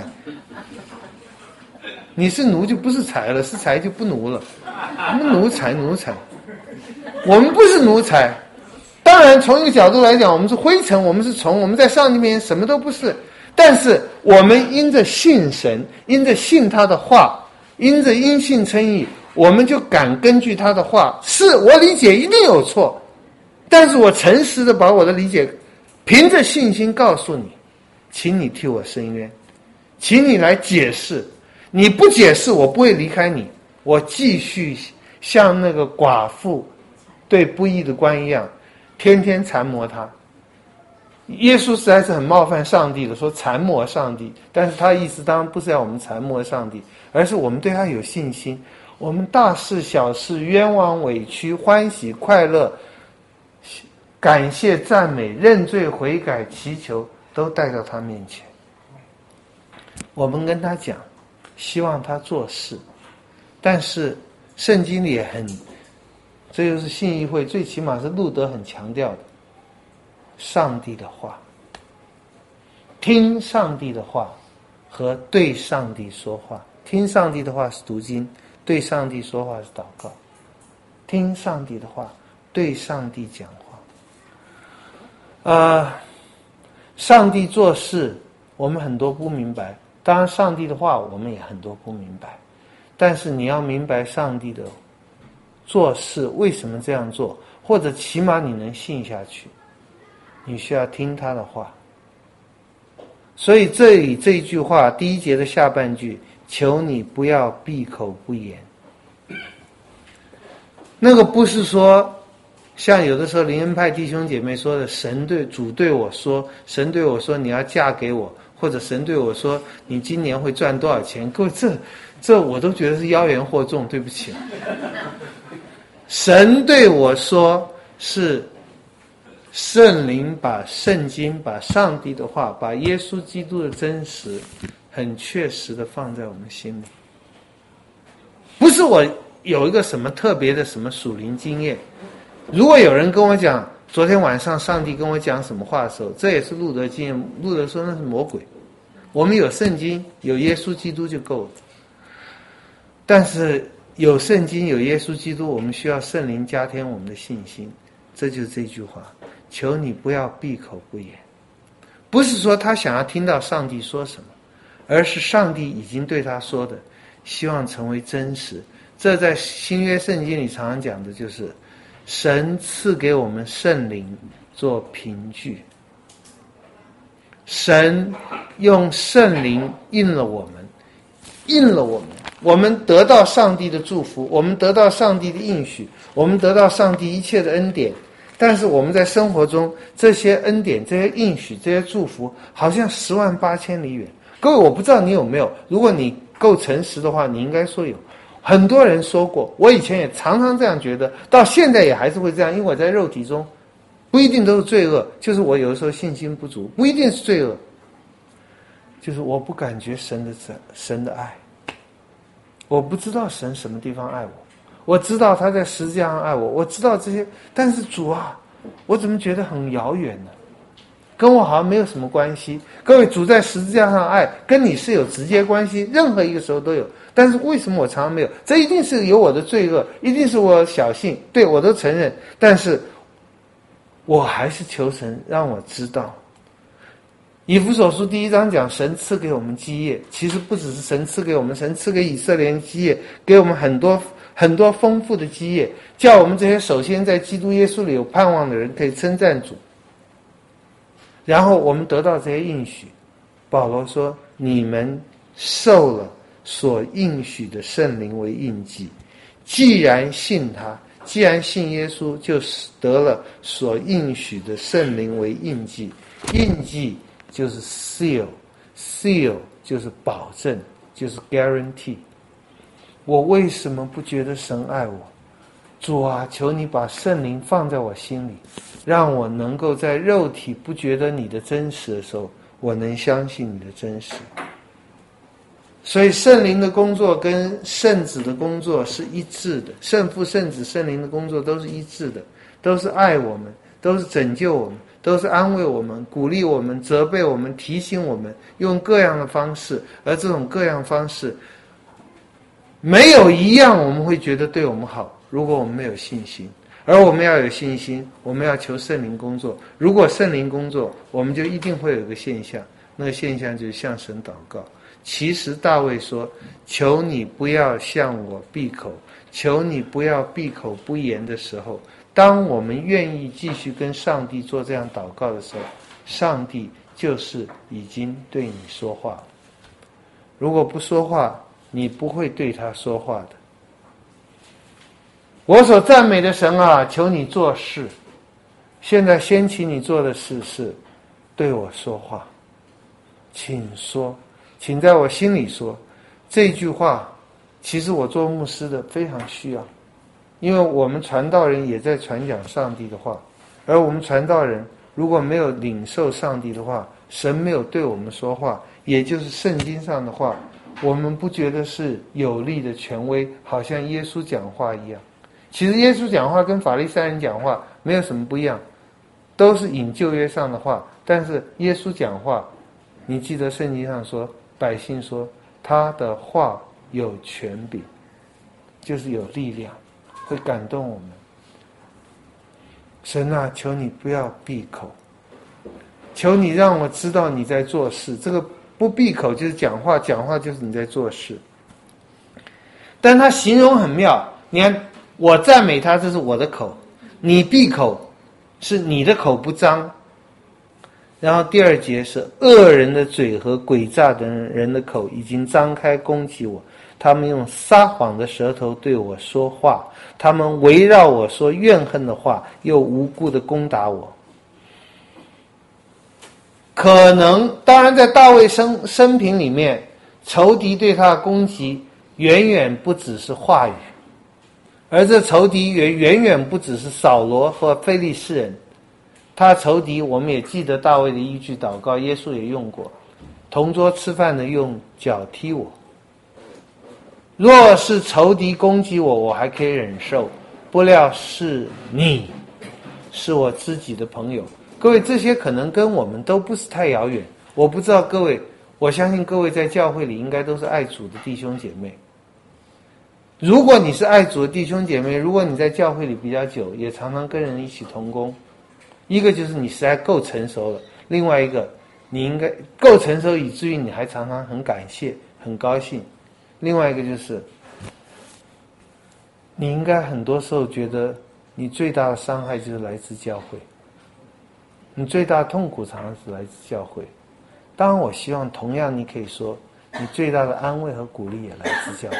你是奴就不是才了，是才就不奴了。什么奴才？我们不是奴才。当然从一个角度来讲，我们是灰尘，我们是虫，我们在上帝面前什么都不是，但是我们因着信神，因着信他的话，因着因信称义，我们就敢根据他的话，是我理解一定有错，但是我诚实的把我的理解凭着信心告诉你，请你替我伸冤，请你来解释，你不解释我不会离开你，我继续像那个寡妇对不义的官一样天天缠磨他。耶稣实在是很冒犯上帝的，说缠磨上帝，但是他的意思当然不是要我们缠磨上帝，而是我们对他有信心，我们大事小事、冤枉委屈、欢喜快乐、感谢赞美、认罪悔改、祈求都带到他面前，我们跟他讲，希望他做事。但是圣经里也这就是信义会最起码是路德很强调的，上帝的话，听上帝的话和对上帝说话。听上帝的话是读经，对上帝说话是祷告。听上帝的话，对上帝讲话。上帝做事我们很多不明白，当然上帝的话我们也很多不明白，但是你要明白上帝的做事为什么这样做，或者起码你能信下去，你需要听他的话。所以这里这一句话第1节的下半句，求你不要闭口不言。那个不是说像有的时候灵恩派弟兄姐妹说的，主对我说，神对我说你要嫁给我， 或者神对我说你今年会赚多少钱，各位这我都觉得是妖言惑众，对不起。神对我说是圣灵把圣经、把上帝的话、把耶稣基督的真实很确实的放在我们心里。不是我有一个什么特别的什么属灵经验，如果有人跟我讲昨天晚上上帝跟我讲什么话的时候，这也是路德经验。路德说那是魔鬼，我们有圣经有耶稣基督就够了。但是有圣经有耶稣基督，我们需要圣灵加添我们的信心。这就是这句话，求你不要闭口不言。不是说他想要听到上帝说什么，而是上帝已经对他说的希望成为真实。这在新约圣经里常常讲的就是神赐给我们圣灵做凭据，神用圣灵印了我们，我们得到上帝的祝福，我们得到上帝的应许，我们得到上帝一切的恩典。但是我们在生活中这些恩典、这些应许、这些祝福好像108000里远。各位，我不知道你有没有，如果你够诚实的话，你应该说有。很多人说过，我以前也常常这样觉得，到现在也还是会这样，因为我在肉体中不一定都是罪恶，就是我有的时候信心不足，不一定是罪恶，就是我不感觉神的爱，我不知道神什么地方爱我，我知道他在十字架上爱我，我知道这些，但是主啊，我怎么觉得很遥远呢？跟我好像没有什么关系。各位，主在十字架上爱跟你是有直接关系，任何一个时候都有。但是为什么我常常没有？这一定是有我的罪恶，一定是我小性，对，我都承认。但是我还是求神让我知道。以弗所书1章讲神赐给我们基业，其实不只是神赐给我们，神赐给以色列人基业，给我们很多丰富的基业，叫我们这些首先在基督耶稣里有盼望的人可以称赞主。然后我们得到这些应许，保罗说你们受了所应许的圣灵为印记，既然信他，既然信耶稣，就得了所应许的圣灵为印记。印记就是 seal 就是保证，就是 guarantee。 我为什么不觉得神爱我？主啊，求你把圣灵放在我心里，让我能够在肉体不觉得你的真实的时候，我能相信你的真实。所以圣灵的工作跟圣子的工作是一致的，圣父、圣子、圣灵的工作都是一致的，都是爱我们，都是拯救我们，都是安慰我们，鼓励我们，责备我们，提醒我们，用各样的方式。而这种各样方式没有一样我们会觉得对我们好，如果我们没有信心。而我们要有信心，我们要求圣灵工作。如果圣灵工作，我们就一定会有一个现象，那个现象就是向神祷告。其实大卫说，求你不要向我闭口，求你不要闭口不言的时候，当我们愿意继续跟上帝做这样祷告的时候，上帝就是已经对你说话了。如果不说话，你不会对他说话的。我所赞美的神啊，求你做事。现在掀起你做的事是对我说话，请说，请在我心里说。这句话其实我做牧师的非常需要，因为我们传道人也在传讲上帝的话，而我们传道人如果没有领受上帝的话，神没有对我们说话，也就是圣经上的话，我们不觉得是有力的权威，好像耶稣讲话一样。其实耶稣讲话跟法利赛人讲话没有什么不一样，都是引旧约上的话，但是耶稣讲话，你记得圣经上说，百姓说他的话有权柄，就是有力量，会感动我们。神啊，求你不要闭口，求你让我知道你在做事。这个不闭口就是讲话，讲话就是你在做事。但他形容很妙，你看我赞美他，这是我的口，你闭口是你的口不张。然后第二节是恶人的嘴和诡诈的人的口已经张开攻击我，他们用撒谎的舌头对我说话，他们围绕我说怨恨的话，又无故的攻打我。 可能当然在大卫生平里面，仇敌对他的攻击远远不只是话语，而这仇敌远远不只是扫罗和非利士人。他仇敌我们也记得大卫的一句祷告，耶稣也用过，同桌吃饭的用脚踢我。若是仇敌攻击我，我还可以忍受，不料是你，是我知己的朋友。各位，这些可能跟我们都不是太遥远。我不知道各位，我相信各位在教会里应该都是爱主的弟兄姐妹。如果你是爱主的弟兄姐妹，如果你在教会里比较久，也常常跟人一起同工，一个就是你实在够成熟了，另外一个你应该够成熟以至于你还常常很感谢很高兴，另外一个就是你应该很多时候觉得你最大的伤害就是来自教会，你最大的痛苦常常是来自教会。当然我希望同样你可以说你最大的安慰和鼓励也来自教会。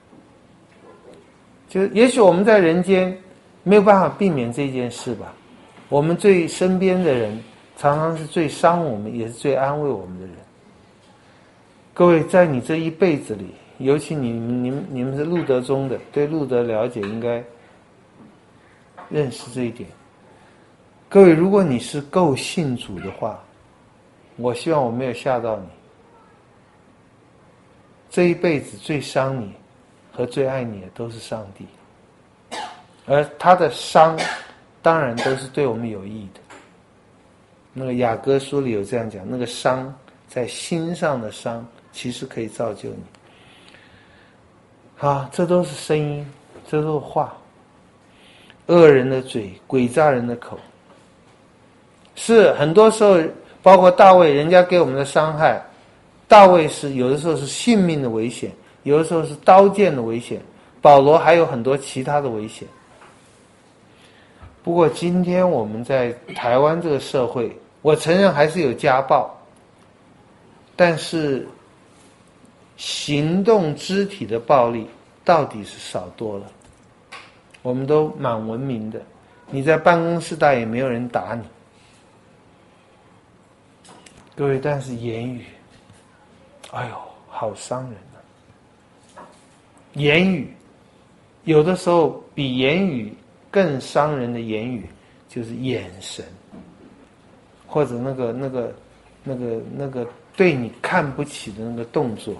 就也许我们在人间没有办法避免这件事吧，我们最身边的人常常是最伤我们也是最安慰我们的人。各位，在你这一辈子里，尤其你们是路德中的，对路德了解应该认识这一点。各位，如果你是够信主的话，我希望我没有吓到你。这一辈子最伤你和最爱你的都是上帝，而他的伤当然都是对我们有益的。那个雅歌书里有这样讲，那个伤在心上的伤其实可以造就你。好，这都是声音，这都是话。恶人的嘴，诡诈人的口，是很多时候包括大卫，人家给我们的伤害，大卫是有的时候是性命的危险，有的时候是刀剑的危险，保罗还有很多其他的危险。不过今天我们在台湾这个社会，我承认还是有家暴，但是行动肢体的暴力到底是少多了。我们都蛮文明的，你在办公室大也没有人打你。各位，但是言语，哎呦，好伤人啊！言语有的时候比言语更伤人的言语就是眼神，或者那个对你看不起的那个动作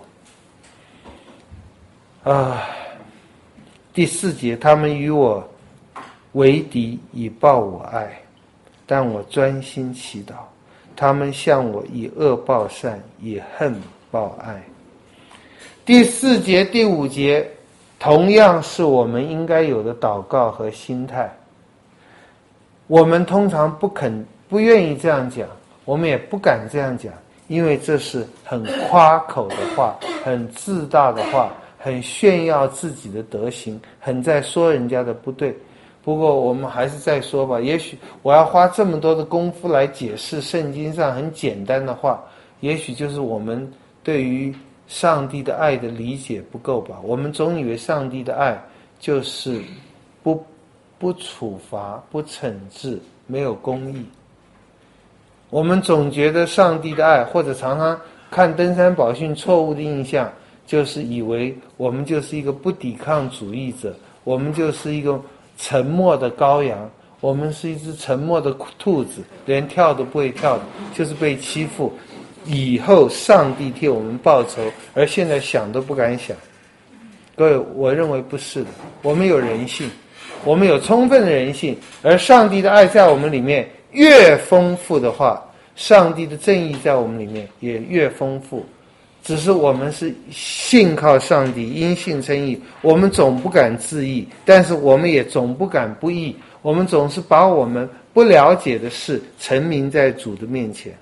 第4节，他们与我为敌，以报我爱，但我专心祈祷。他们向我以恶报善，以恨报爱。第4节、第5节同样是我们应该有的祷告和心态。我们通常不愿意这样讲，我们也不敢这样讲，因为这是很夸口的话，很自大的话，很炫耀自己的德行，很在说人家的不对。不过我们还是再说吧，也许我要花这么多的功夫来解释圣经上很简单的话，也许就是我们对于上帝的爱的理解不够吧。我们总以为上帝的爱就是不处罚、不惩治、没有公义。我们总觉得上帝的爱，或者常常看登山宝训错误的印象，就是以为我们就是一个不抵抗主义者，我们就是一个沉默的羔羊，我们是一只沉默的兔子，连跳都不会跳的，就是被欺负，以后上帝替我们报仇，而现在想都不敢想。各位，我认为不是的，我们有人性，我们有充分的人性，而上帝的爱在我们里面越丰富的话，上帝的正义在我们里面也越丰富。只是我们是信靠上帝，因信称义，我们总不敢自义，但是我们也总不敢不义，我们总是把我们不了解的事陈明在主的面前。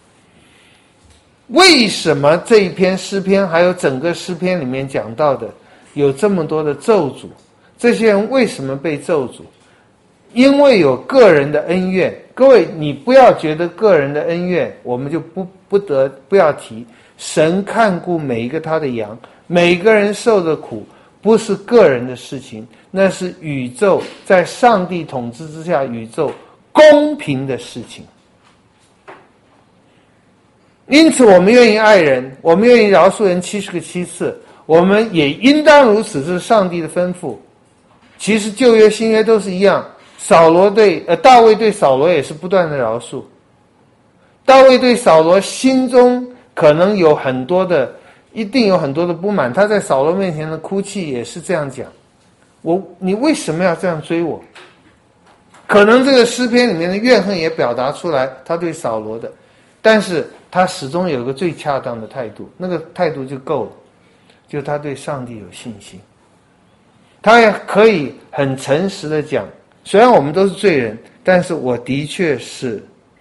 为什么这一篇诗篇还有整个诗篇里面讲到的有这么多的咒诅？这些人为什么被咒诅？因为有个人的恩怨。各位，你不要觉得个人的恩怨我们就不要提。神看顾每一个他的羊，每个人受的苦不是个人的事情，那是宇宙在上帝统治之下宇宙公平的事情。 因此我们愿意爱人，我们愿意饶恕人70个7次，我们也应当如此，这是上帝的吩咐。其实旧约新约都是一样，大卫对扫罗也是不断的饶恕。大卫对扫罗心中可能一定有很多的不满，他在扫罗面前的哭泣也是这样讲，你为什么要这样追我？可能这个诗篇里面的怨恨也表达出来他对扫罗的，但是他始终有一个最恰当的态度，那个态度就够了，就他对上帝有信心。他也可以很诚实的讲，虽然我们都是罪人，但是我的确是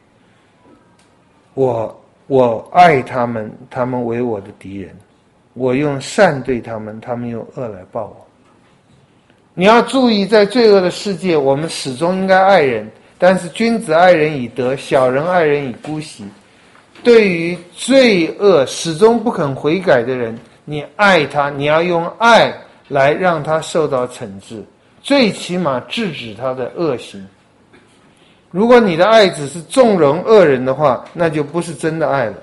我爱他们，他们为我的敌人，我用善对他们，他们用恶来报我。你要注意，在罪恶的世界，我们始终应该爱人，但是君子爱人以德，小人爱人以姑息。对于罪恶始终不肯悔改的人，你爱他，你要用爱来让他受到惩治，最起码制止他的恶行。如果你的爱只是纵容恶人的话，那就不是真的爱了。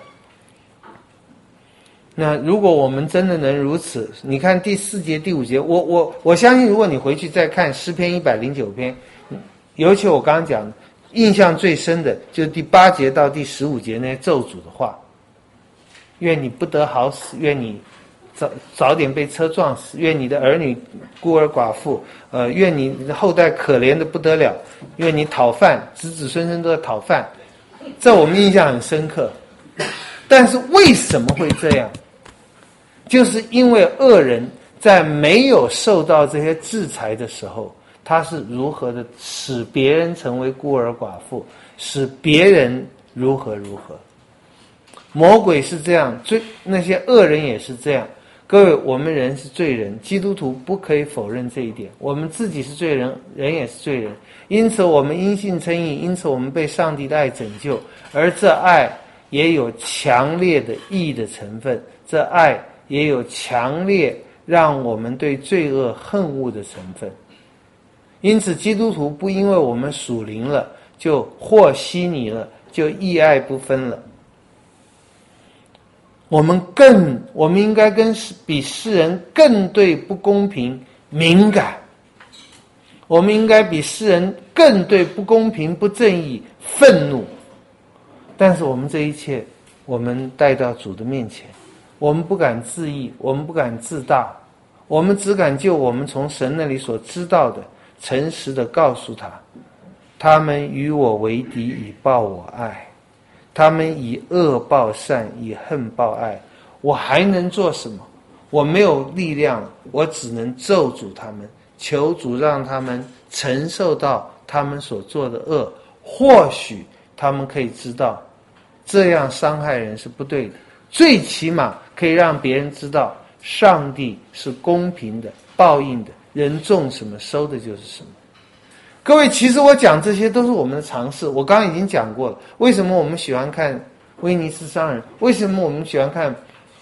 那如果我们真的能如此，你看第4节第5节，我相信如果你回去再看诗篇109篇，尤其我刚刚讲印象最深的就是第8节到第15节那些咒诅的话，愿你不得好死，愿你早点被车撞死，愿你的儿女孤儿寡妇，愿你的后代可怜的不得了，愿你讨饭，子子孙孙都要讨饭，这我们印象很深刻。但是为什么会这样？就是因为恶人在没有受到这些制裁的时候，他是如何的使别人成为孤儿寡妇，使别人如何。魔鬼是这样，那些恶人也是这样。各位，我们人是罪人，基督徒不可以否认这一点，我们自己是罪人，人也是罪人，因此我们因信称义，因此我们被上帝的爱拯救，而这爱也有强烈的义的成分，这爱也有强烈让我们对罪恶恨恶的成分。因此基督徒不因为我们属灵了就和稀泥了，就义爱不分了。我们应该比世人更对不公平敏感，我们应该比世人更对不公平不正义愤怒。但是我们这一切我们带到主的面前，我们不敢自义，我们不敢自大，我们只敢就我们从神那里所知道的诚实的告诉他，他们与我为敌，以报我爱，他们以恶报善，以恨报爱。我还能做什么？我没有力量，我只能咒诅他们，求主让他们承受到他们所做的恶，或许他们可以知道这样伤害人是不对的，最起码可以让别人知道上帝是公平的，报应的，人种什么收的就是什么。各位，其实我讲这些都是我们的常识，我刚刚已经讲过了。为什么我们喜欢看威尼斯商人？为什么我们喜欢看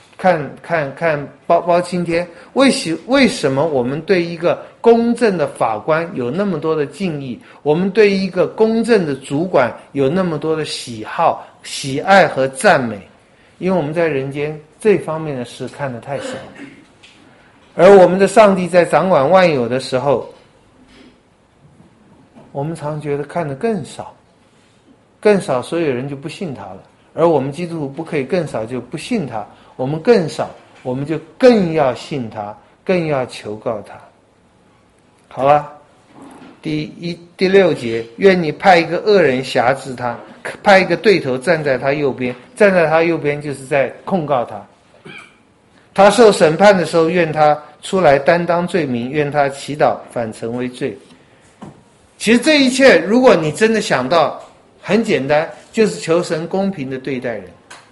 包青天？为什么我们对一个公正的法官有那么多的敬意？我们对一个公正的主管有那么多的喜好、喜爱和赞美？因为我们在人间这方面的事看得太少，而我们的上帝在掌管万有的时候，我们常觉得看得更少，所以有人就不信他了。而我们基督徒不可以更少就不信他，我们更少，我们就更要信他，更要求告他。好了，第6节，愿你派一个恶人辖制他，派一个对头站在他右边，站在他右边就是在控告他。他受审判的时候，愿他出来担当罪名，愿他祈祷反成为罪。其实这一切，如果你真的想到，很简单，就是求神公平的对待人。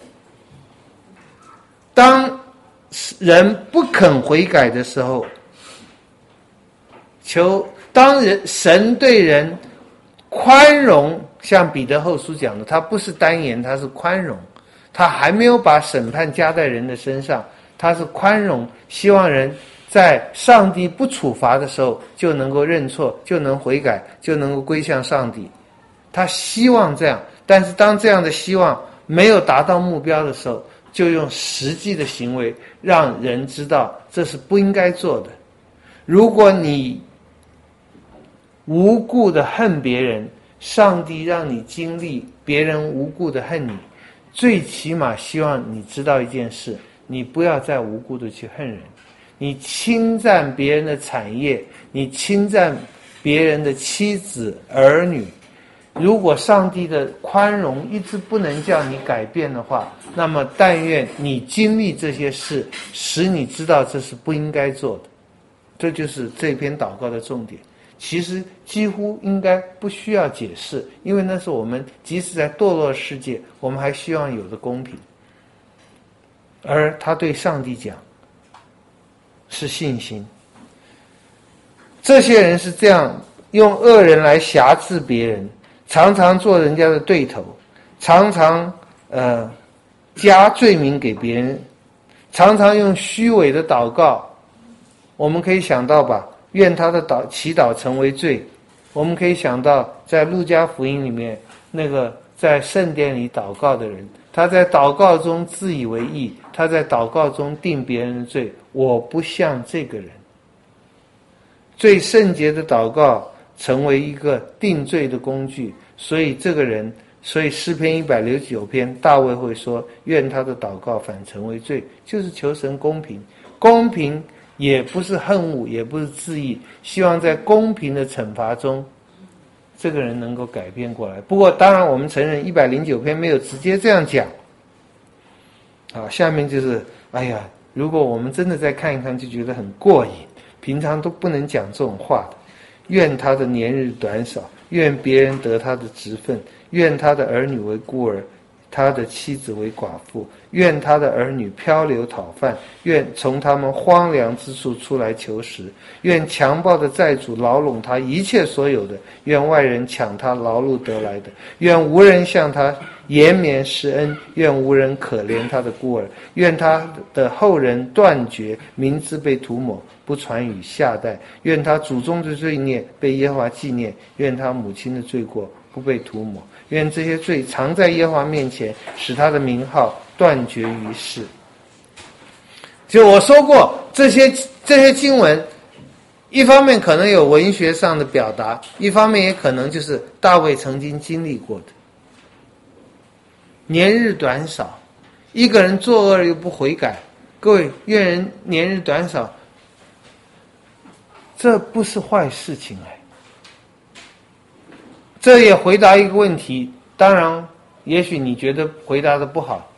当人不肯悔改的时候，神对人宽容，像彼得后书讲的，他不是单言，他是宽容，他还没有把审判加在人的身上，他是宽容，希望人在上帝不处罚的时候就能够认错，就能悔改，就能够归向上帝。他希望这样，但是当这样的希望没有达到目标的时候，就用实际的行为让人知道这是不应该做的。如果你无故的恨别人，上帝让你经历别人无故的恨你，最起码希望你知道一件事，你不要再无故的去恨人。你侵占别人的产业，你侵占别人的妻子儿女，如果上帝的宽容一直不能叫你改变的话，那么但愿你经历这些事，使你知道这是不应该做的。这就是这篇祷告的重点。其实几乎应该不需要解释，因为那是我们即使在堕落世界，我们还希望有的公平。而他对上帝讲是信心。这些人是这样用恶人来辖制别人，常常做人家的对头，常常加罪名给别人，常常用虚伪的祷告。我们可以想到吧，愿他的祈祷成为罪。我们可以想到在路加福音里面，那个在圣殿里祷告的人，他在祷告中自以为义，他在祷告中定别人的罪。我不像这个人。最圣洁的祷告成为一个定罪的工具，所以这个人，所以诗篇169篇大卫会说，愿他的祷告反成为罪，就是求神公平。公平也不是恨恶，也不是自义，希望在公平的惩罚中这个人能够改变过来。不过当然我们承认109篇没有直接这样讲。好，下面就是如果我们真的再看一看，就觉得很过瘾，平常都不能讲这种话的。愿他的年日短少，愿别人得他的职分，愿他的儿女为孤儿，他的妻子为寡妇，愿他的儿女漂流讨饭，愿从他们荒凉之处出来求食，愿强暴的债主牢笼他一切所有的，愿外人抢他劳碌得来的，愿无人向他延绵施恩，愿无人可怜他的孤儿，愿他的后人断绝，名字被涂抹，不传与下代，愿他祖宗的罪孽被耶和华纪念，愿他母亲的罪过不被涂抹，愿这些罪常在耶和华面前，使他的名号断绝于世。就我说过，这些经文一方面可能有文学上的表达，一方面也可能就是大卫曾经经历过的。年日短少，一个人作恶又不悔改，各位，愿人年日短少，这不是坏事情这也回答一个问题，当然也许你觉得回答的不好，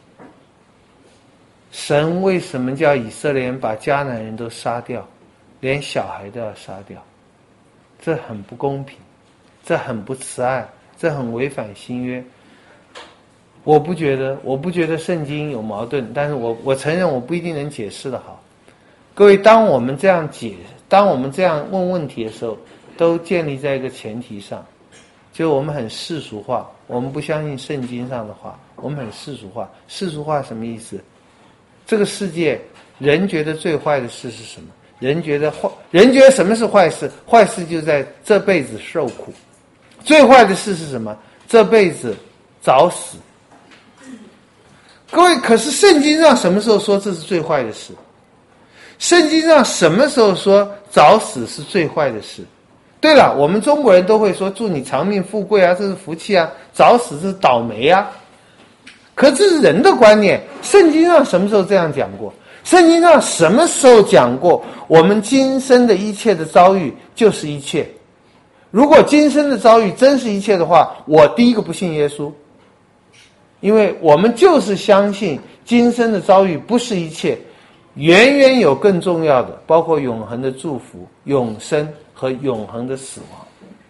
神为什么叫以色列人把迦南人都杀掉，连小孩都要杀掉？这很不公平，这很不慈爱，这很违反新约。我不觉得圣经有矛盾，但是我承认我不一定能解释得好。各位，当我们这样问问题的时候，都建立在一个前提上，就我们很世俗化，我们不相信圣经上的话，我们很世俗化。世俗化什么意思？这个世界人觉得最坏的事是什么？人觉得什么是坏事？坏事就在这辈子受苦。最坏的事是什么？这辈子早死。各位，可是圣经上什么时候说这是最坏的事？圣经上什么时候说早死是最坏的事？对了，我们中国人都会说祝你长命富贵啊，这是福气啊，早死这是倒霉啊。可这是人的观念，圣经上什么时候这样讲过？圣经上什么时候讲过我们今生的一切的遭遇就是一切？如果今生的遭遇真是一切的话，我第一个不信耶稣。因为我们就是相信今生的遭遇不是一切，远远有更重要的，包括永恒的祝福、永生和永恒的死亡。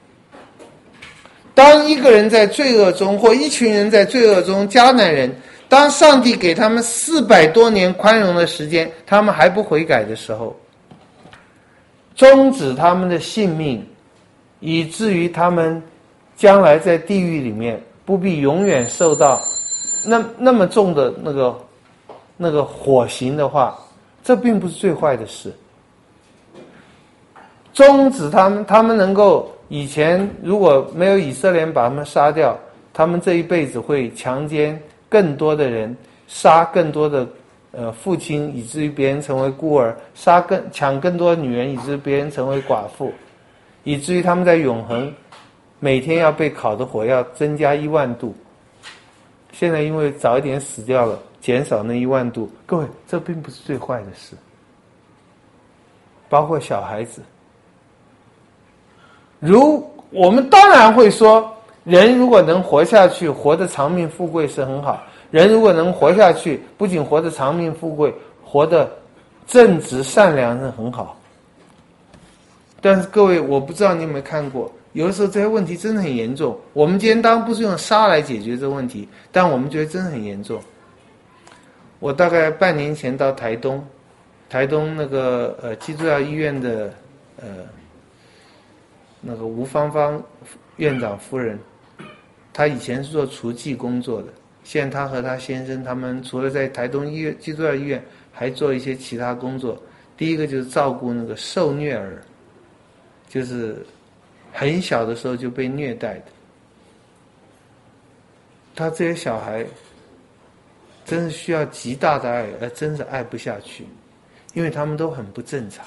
当一个人在罪恶中，或一群人在罪恶中，迦南人，当上帝给他们400多年宽容的时间，他们还不悔改的时候，终止他们的性命，以至于他们将来在地狱里面不必永远受到那么重的那个火刑的话，这并不是最坏的事。终止他们能够，以前如果没有以色列人把他们杀掉，他们这一辈子会强奸更多的人，杀更多的父亲，以至于别人成为孤儿，抢更多的女人，以至于别人成为寡妇，以至于他们在永恒每天要被烤的火要增加10000度。现在因为早一点死掉了，减少那10000度。各位，这并不是最坏的事，包括小孩子。我们当然会说，人如果能活下去，活得长命富贵是很好。人如果能活下去，不仅活得长命富贵，活得正直善良是很好。但是各位，我不知道你有没有看过，有的时候这些问题真的很严重。我们今天当然不是用杀来解决这个问题，但我们觉得真的很严重。我大概半年前到台东那个基督教医院的那个吴芳芳院长夫人，她以前是做厨技工作的，现在她和她先生他们除了在台东基督教医院，还做一些其他工作。第一个就是照顾那个受虐儿，就是很小的时候就被虐待的。他这些小孩真是需要极大的爱，而真是爱不下去，因为他们都很不正常，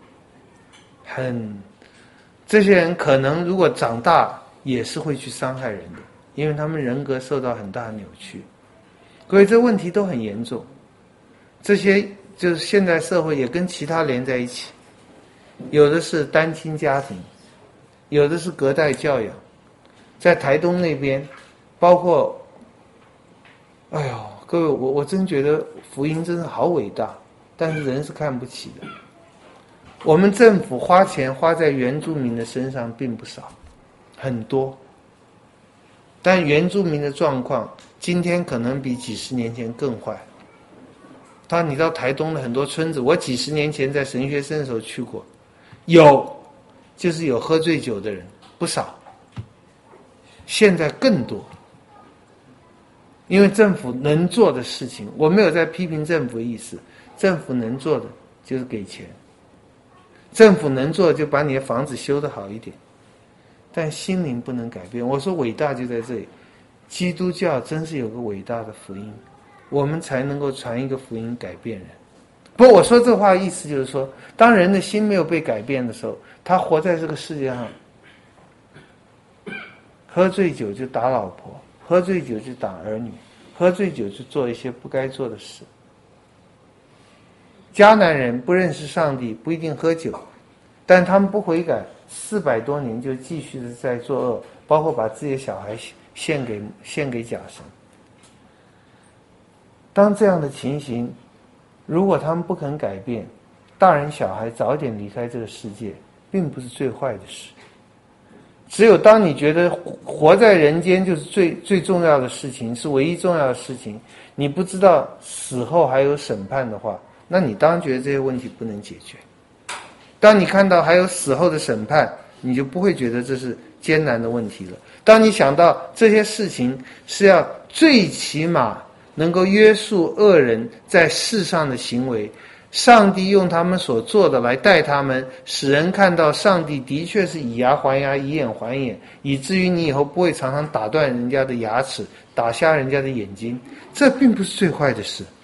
这些人可能如果长大也是会去伤害人的，因为他们人格受到很大的扭曲。各位，这问题都很严重，这些就是现在社会也跟其他连在一起，有的是单亲家庭，有的是隔代教养。在台东那边，包括哎呦，各位，我真觉得福音真是好伟大，但是人是看不起的。我们政府花钱花在原住民的身上并不少，很多，但原住民的状况今天可能比几十年前更坏。你到台东的很多村子，我几十年前在神学生的时候去过，就是有喝醉酒的人不少，现在更多。因为政府能做的事情，我没有在批评政府的意思，政府能做的就是给钱，政府能做的就把你的房子修得好一点，但心灵不能改变。我说伟大就在这里，基督教真是有个伟大的福音，我们才能够传一个福音改变人。不过我说这话的意思就是说，当人的心没有被改变的时候，他活在这个世界上，喝醉酒就打老婆，喝醉酒就打儿女，喝醉酒就做一些不该做的事。迦南人不认识上帝，不一定喝酒，但他们不悔改，400多年就继续的在作恶，包括把自己的小孩献给假神。当这样的情形，如果他们不肯改变，大人小孩早点离开这个世界，并不是最坏的事。只有当你觉得活在人间就是最重要的事情，是唯一重要的事情，你不知道死后还有审判的话，那你当然觉得这些问题不能解决。当你看到还有死后的审判，你就不会觉得这是艰难的问题了。当你想到这些事情是要最起码能够约束恶人在世上的行为，上帝用他们所做的来带他们，使人看到上帝的确是以牙还牙，以眼还眼，以至于你以后不会常常打断人家的牙齿，打瞎人家的眼睛，这并不是最坏的事。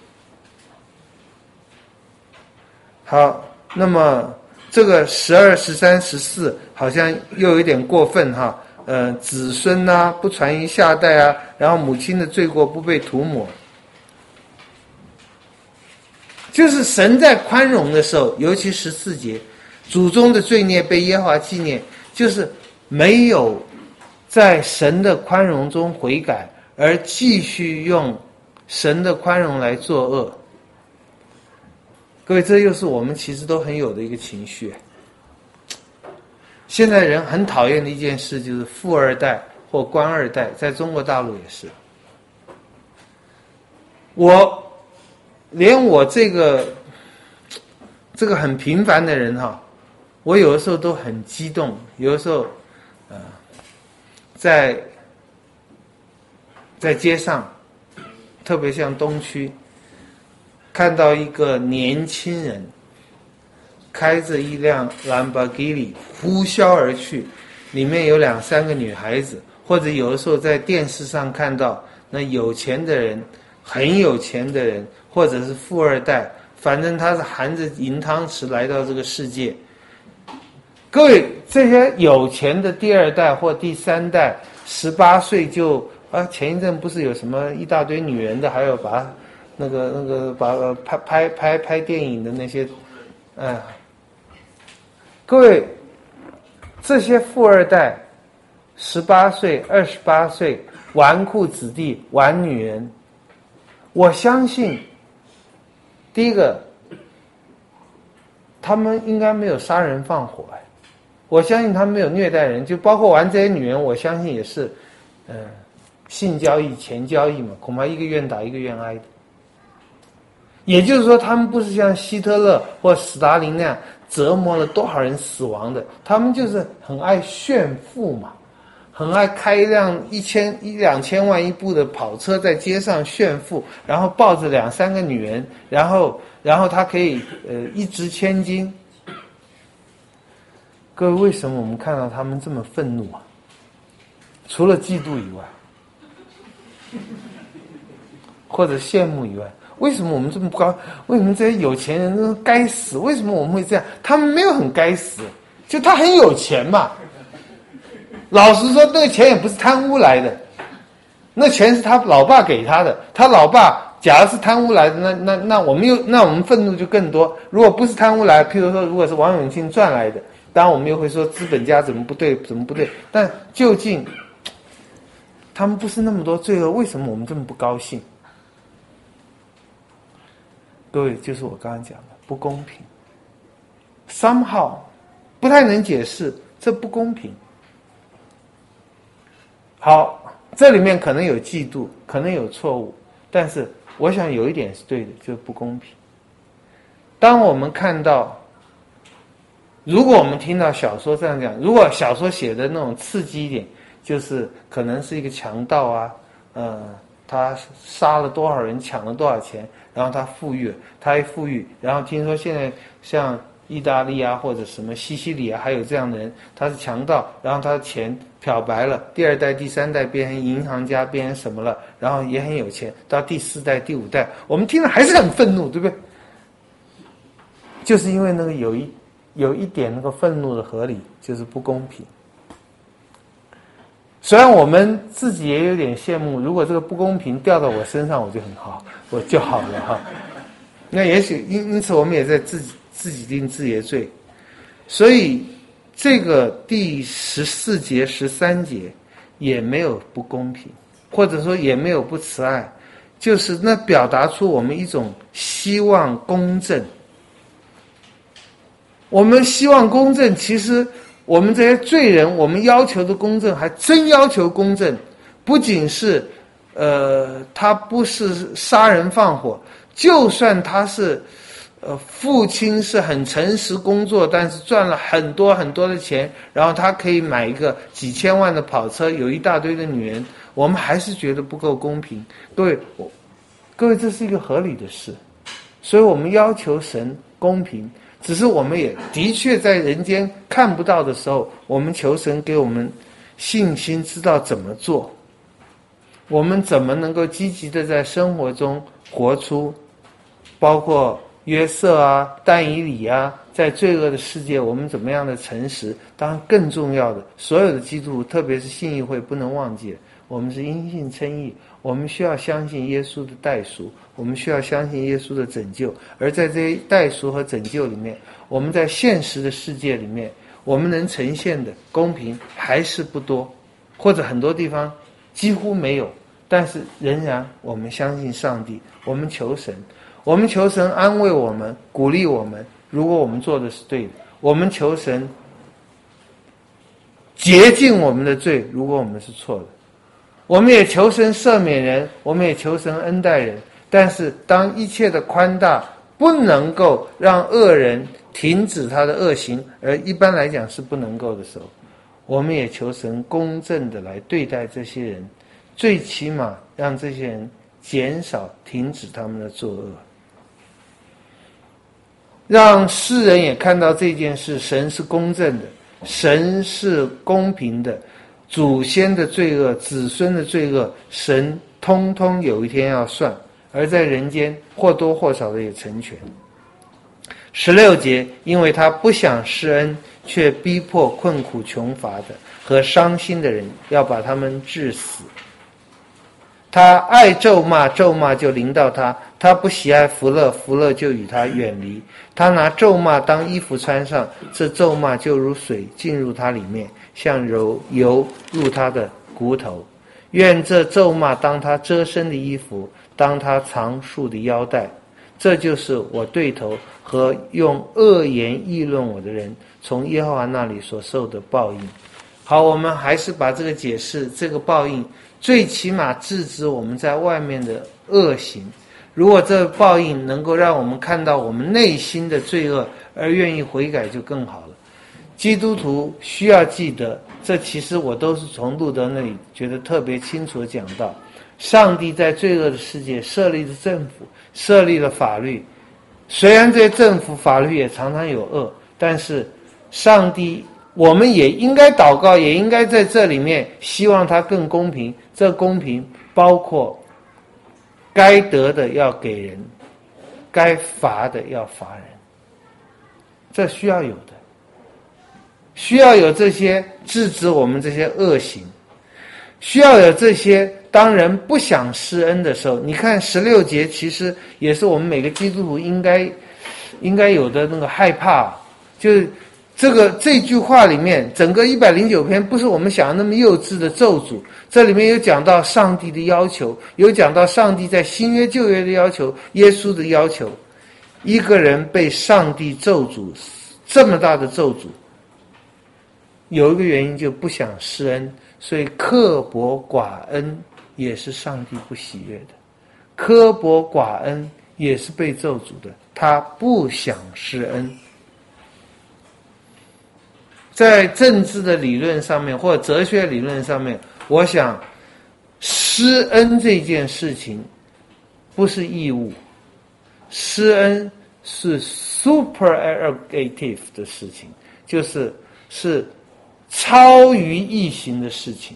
好，那么这个12、13、14好像又有点过分哈，子孙啊不传于下代啊，然后母亲的罪过不被涂抹。就是神在宽容的时候，尤其14节，祖宗的罪孽被耶和华纪念，就是没有在神的宽容中悔改，而继续用神的宽容来作恶。各位，这又是我们其实都很有的一个情绪。现在人很讨厌的一件事就是富二代或官二代，在中国大陆也是。连我这个很平凡的人哈，我有的时候都很激动，有的时候在街上，特别像东区，看到一个年轻人开着一辆兰博基尼呼啸而去，里面有2、3个女孩子，或者有的时候在电视上看到那有钱的人，很有钱的人，或者是富二代，反正他是含着银汤匙来到这个世界。各位，这些有钱的第二代或第三代，18岁就前一阵不是有什么一大堆女人的，还有把把拍电影的那些，各位，这些富二代，18岁、28岁，纨绔子弟、玩女人，我相信，第一个，他们应该没有杀人放火，我相信他们没有虐待人，就包括玩这些女人，我相信也是，性交易、钱交易嘛，恐怕一个愿打一个愿挨的。也就是说，他们不是像希特勒或斯大林那样折磨了多少人死亡的，他们就是很爱炫富嘛，很爱开一辆1千万一部的跑车在街上炫富，然后抱着2、3个女人，然后他可以一掷千金。各位，为什么我们看到他们这么愤怒啊？除了嫉妒以外，或者羡慕以外，为什么我们这么不高？为什么这些有钱人都该死？为什么我们会这样？他们没有很该死，就他很有钱嘛。老实说，那个钱也不是贪污来的，那钱是他老爸给他的。他老爸假如是贪污来的，那我们愤怒就更多。如果不是贪污来，譬如说，如果是王永庆赚来的，当然我们又会说资本家怎么不对，怎么不对。但究竟他们不是那么多罪恶，为什么我们这么不高兴？各位，就是我刚刚讲的不公平 ，somehow 不太能解释，这不公平。好，这里面可能有嫉妒，可能有错误，但是我想有一点是对的，就是不公平。当我们看到，如果我们听到小说这样讲，如果小说写的那种刺激一点，就是可能是一个强盗啊，他杀了多少人，抢了多少钱，然后他富裕了，他一富裕，然后听说现在像意大利啊或者什么西西里啊，还有这样的人，他是强盗，然后他的钱漂白了，第2代、第3代变成银行家，变成什么了，然后也很有钱，到第4代、第5代，我们听了还是很愤怒，对不对？就是因为那个有一点那个愤怒的合理，就是不公平。虽然我们自己也有点羡慕，如果这个不公平掉到我身上，我就很好，我就好了哈。那也许因此我们也在自己定自己的罪，所以这个第14节、13节也没有不公平，或者说也没有不慈爱，就是那表达出我们一种希望公正。我们希望公正，其实我们这些罪人，我们要求的公正还真要求公正，不仅是他不是杀人放火，就算他是父亲是很诚实工作，但是赚了很多很多的钱，然后他可以买一个几千万的跑车，有一大堆的女人，我们还是觉得不够公平。各位，这是一个合理的事，所以我们要求神公平。只是我们也的确在人间看不到的时候，我们求神给我们信心，知道怎么做。我们怎么能够积极的在生活中活出，包括约瑟啊、但以理啊，在罪恶的世界，我们怎么样的诚实？当然，更重要的，所有的基督徒，特别是信义会，不能忘记，我们是因信称义，我们需要相信耶稣的代赎，我们需要相信耶稣的拯救。而在这些代赎和拯救里面，我们在现实的世界里面，我们能呈现的公平还是不多，或者很多地方几乎没有。但是仍然我们相信上帝，我们求神安慰我们，鼓励我们。如果我们做的是对的，我们求神洁净我们的罪，如果我们是错的，我们也求神赦免人，我们也求神恩待人。但是当一切的宽大不能够让恶人停止他的恶行，而一般来讲是不能够的时候，我们也求神公正的来对待这些人，最起码让这些人减少停止他们的作恶，让世人也看到这件事，神是公正的，神是公平的，祖先的罪恶、子孙的罪恶，神通通有一天要算，而在人间或多或少的也成全。16节，因为他不想施恩，却逼迫困苦穷乏的和伤心的人，要把他们治死。他爱咒骂，咒骂就临到他；他不喜爱福乐，福乐就与他远离。他拿咒骂当衣服穿上，这咒骂就如水进入他里面，像油入他的骨头。愿这咒骂当他遮身的衣服，当他藏束的腰带。这就是我对头和用恶言议论我的人从耶和华那里所受的报应。好，我们还是把这个解释，这个报应最起码制止我们在外面的恶行。如果这个报应能够让我们看到我们内心的罪恶而愿意悔改，就更好了。基督徒需要记得，这其实我都是从路德那里觉得特别清楚地讲到，上帝在罪恶的世界设立了政府，设立了法律。虽然这些政府法律也常常有恶，但是上帝，我们也应该祷告，也应该在这里面希望它更公平。这公平包括该得的要给人，该罚的要罚人，这需要有的，需要有这些制止我们这些恶行，需要有这些。当人不想施恩的时候，你看16节其实也是我们每个基督徒应该有的那个害怕，就是这句话里面，整个109篇不是我们想的那么幼稚的咒诅，这里面有讲到上帝的要求，有讲到上帝在新约旧约的要求，耶稣的要求。一个人被上帝咒诅，这么大的咒诅，有一个原因就不想施恩，所以刻薄寡恩也是上帝不喜悦的，刻薄寡恩也是被咒诅的，他不想施恩。在政治的理论上面或者哲学理论上面，我想施恩这件事情不是义务，施恩是 supererogative 的事情，是超于义行的事情。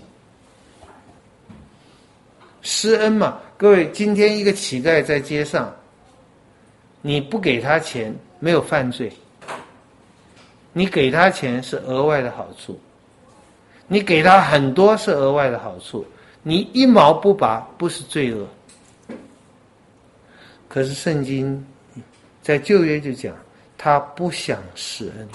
施恩嘛，各位，今天一个乞丐在街上，你不给他钱没有犯罪，你给他钱是额外的好处，你给他很多是额外的好处，你一毛不拔不是罪恶。可是圣经在旧约就讲他不想施恩，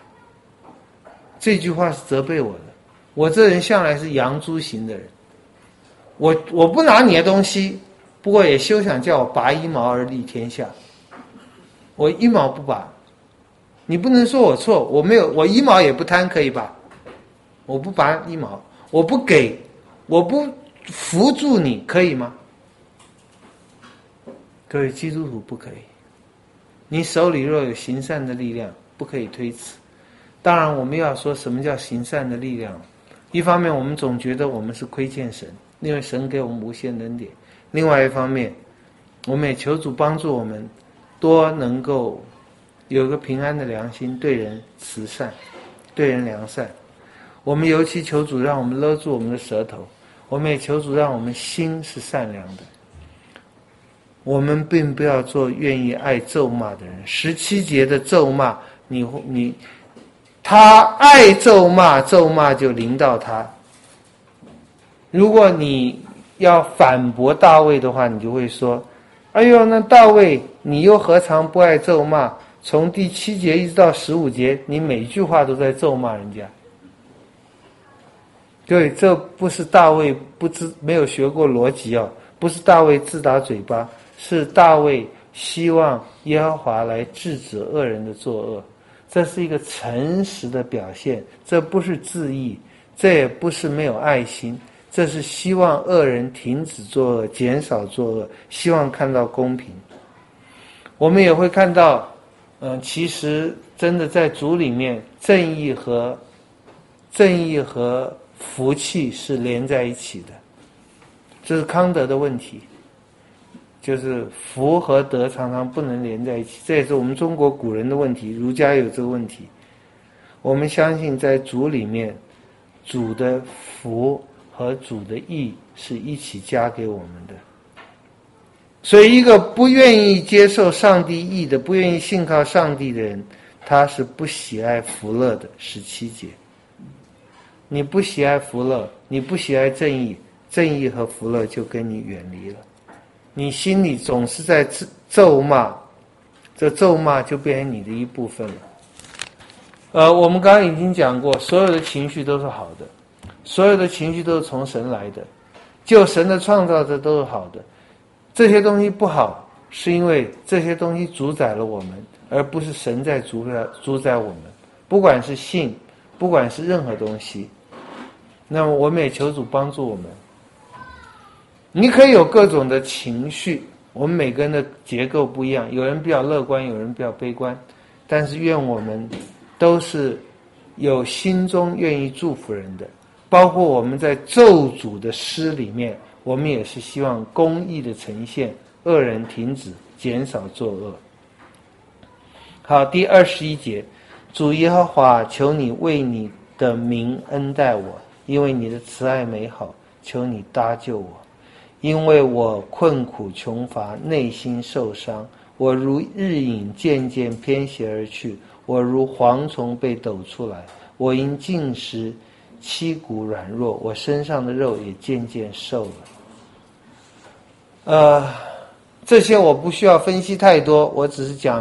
这句话是责备我的。我这人向来是养猪型的人，我不拿你的东西，不过也休想叫我拔一毛而利天下。我一毛不拔，你不能说我错，我一毛也不贪，可以吧？我不拔一毛，我不给，我不扶助你，可以吗？各位基督徒不可以，你手里若有行善的力量，不可以推辞。当然我们要说什么叫行善的力量，一方面我们总觉得我们是亏欠神，因为神给我们无限恩典，另外一方面我们也求主帮助我们多能够有个平安的良心，对人慈善，对人良善。我们尤其求主让我们勒住我们的舌头，我们也求主让我们心是善良的。我们并不要做愿意爱咒骂的人。17节的咒骂，他爱咒骂，咒骂就临到他。如果你要反驳大卫的话，你就会说，哎呦，那大卫你又何尝不爱咒骂？从第7节一直到15节，你每一句话都在咒骂人家。对，这不是大卫没有学过逻辑哦，不是大卫自打嘴巴，是大卫希望耶和华来制止恶人的作恶。这是一个诚实的表现，这不是自义，这也不是没有爱心，这是希望恶人停止作恶，减少作恶，希望看到公平。我们也会看到其实真的在主里面，正义和福气是连在一起的，这是康德的问题，就是福和德常常不能连在一起，这也是我们中国古人的问题，儒家也有这个问题。我们相信在主里面，主的福和主的义是一起加给我们的。所以一个不愿意接受上帝义的，不愿意信靠上帝的人，他是不喜爱福乐的。17节，你不喜爱福乐，你不喜爱正义，正义和福乐就跟你远离了。你心里总是在咒骂，这咒骂就变成你的一部分了。我们刚刚已经讲过，所有的情绪都是好的，所有的情绪都是从神来的，就神的创造者都是好的。这些东西不好，是因为这些东西主宰了我们，而不是神在主宰我们。不管是性，不管是任何东西，那么我们也求主帮助我们。你可以有各种的情绪，我们每个人的结构不一样，有人比较乐观，有人比较悲观，但是愿我们都是有心中愿意祝福人的。包括我们在咒诅的诗里面，我们也是希望公义的呈现，恶人停止，减少作恶。好，第21节，主耶和华，求你为你的名恩待我，因为你的慈爱美好，求你搭救我。因为我困苦穷乏，内心受伤，我如日影渐渐偏斜而去，我如蝗虫被抖出来，我因进食七骨软弱，我身上的肉也渐渐瘦了。这些我不需要分析太多，我只是讲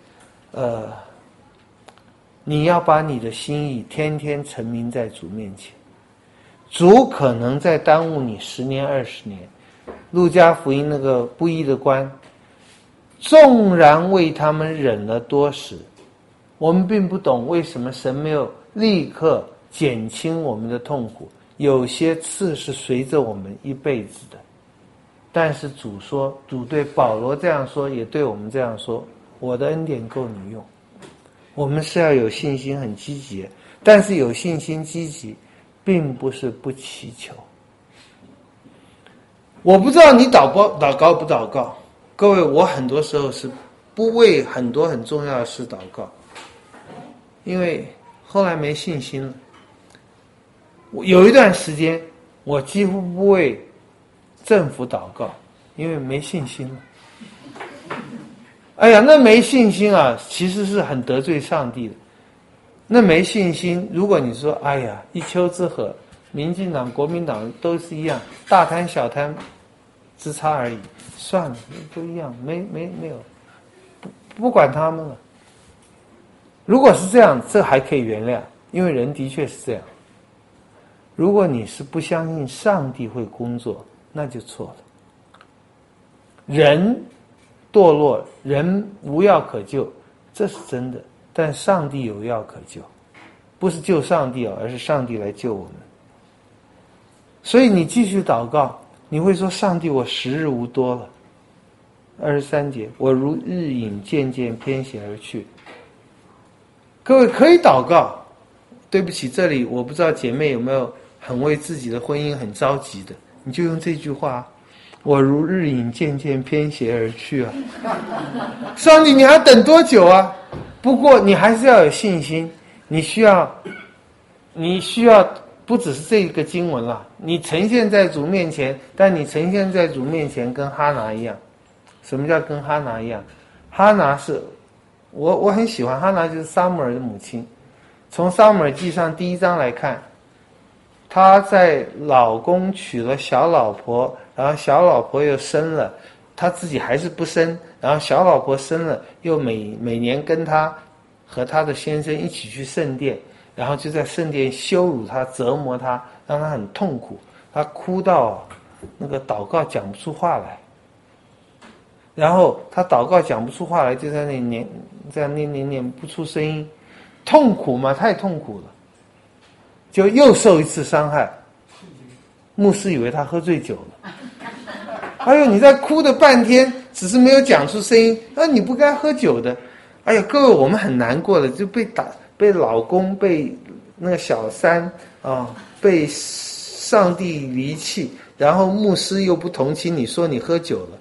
你要把你的心意天天陈明在主面前。主可能在耽误你10年20年。路加福音那个不义的官，纵然为他们忍了多时，我们并不懂为什么神没有立刻减轻我们的痛苦，有些刺是随着我们一辈子的。但是主说，主对保罗这样说，也对我们这样说，我的恩典够你用。我们是要有信心，很积极，但是有信心积极并不是不祈求。我不知道你祷告不祷告，各位，我很多时候是不为很多很重要的事祷告，因为后来没信心了。有一段时间我几乎不为政府祷告，因为没信心了。哎呀，那没信心啊，其实是很得罪上帝的。那没信心，如果你说哎呀一丘之貉，民进党国民党都是一样，大贪小贪之差而已，算了，都一样，没有，不管他们了。如果是这样，这还可以原谅，因为人的确是这样。如果你是不相信上帝会工作，那就错了。人堕落，人无药可救，这是真的，但上帝有药可救，不是救上帝，而是上帝来救我们。所以你继续祷告，你会说，上帝，我时日无多了。23节，我如日影渐渐偏斜而去。各位可以祷告。对不起，这里我不知道姐妹有没有很为自己的婚姻很着急的，你就用这句话，我如日影渐渐偏斜而去啊。上帝，你还等多久啊？不过你还是要有信心，你需要不只是这个经文了，你呈现在主面前，但你呈现在主面前跟哈拿一样。什么叫跟哈拿一样？哈拿是我很喜欢，哈拿就是撒母耳的母亲。从撒母耳记上第1章来看，她在老公娶了小老婆，然后小老婆又生了，她自己还是不生，然后小老婆生了，又每年跟她和她的先生一起去圣殿，然后就在圣殿羞辱她，折磨她，让她很痛苦，她哭到那个祷告讲不出话来，然后她祷告讲不出话来，就在那念不出声音，痛苦嘛，太痛苦了，就又受一次伤害。牧师以为她喝醉酒了，哎呦，你在哭的半天，只是没有讲出声音，你不该喝酒的。哎呀，各位，我们很难过的，就被老公，被那个小三被上帝离弃，然后牧师又不同情你，说你喝酒了，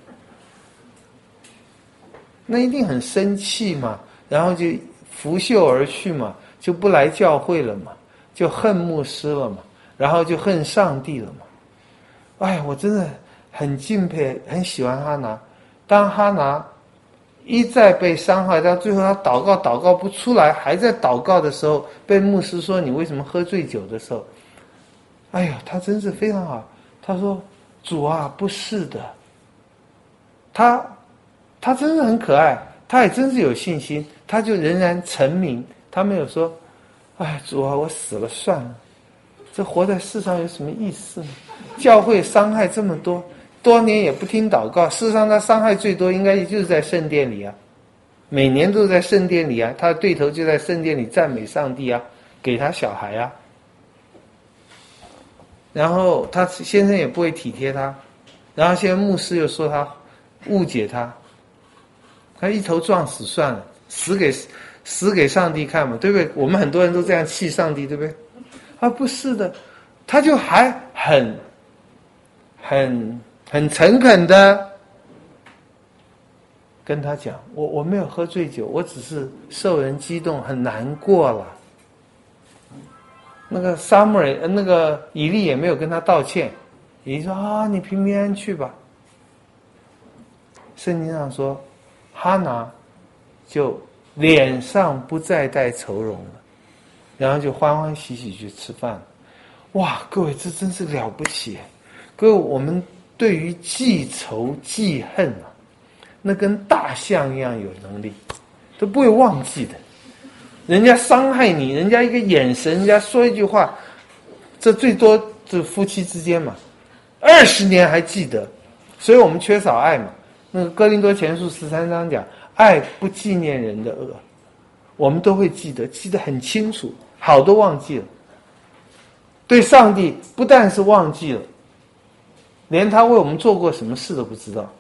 那一定很生气嘛，然后就拂袖而去嘛，就不来教会了嘛，就恨牧师了嘛。 然后就恨上帝了嘛。哎，我真的很敬佩，很喜欢哈拿。当哈拿一再被伤害，到最后他祷告不出来，还在祷告的时候，被牧师说你为什么喝醉酒的时候，哎呀，他真是非常好。他说：“主啊，不是的。”他真是很可爱，他也真是有信心，他就仍然成名。他没有说：“哎，主啊，我死了算了，这活在世上有什么意思呢？教会伤害这么多，多年也不听祷告。事实上，他伤害最多应该也就是在圣殿里啊，每年都在圣殿里啊，他的对头就在圣殿里赞美上帝啊，给他小孩啊。然后他先生也不会体贴他，然后现在牧师又说他误解他，他一头撞死算了，死给上帝看嘛，对不对？我们很多人都这样气上帝，对不对？啊，不是的，他就还很诚恳的跟他讲，我没有喝醉酒，我只是受人激动，很难过了。那个那个以利也没有跟他道歉，以利说啊，你平平安去吧。圣经上说，哈拿就脸上不再带愁容了，然后就欢欢喜喜去吃饭了。哇，各位，这真是了不起！各位，我们对于记仇记恨啊，那跟大象一样有能力，都不会忘记的。人家伤害你，人家一个眼神，人家说一句话，这最多这夫妻之间嘛，20年还记得，所以我们缺少爱嘛。那个哥林多前书13章讲，爱不纪念人的恶，我们都会记得很清楚，好都忘记了。对上帝不但是忘记了，连他为我们做过什么事都不知道。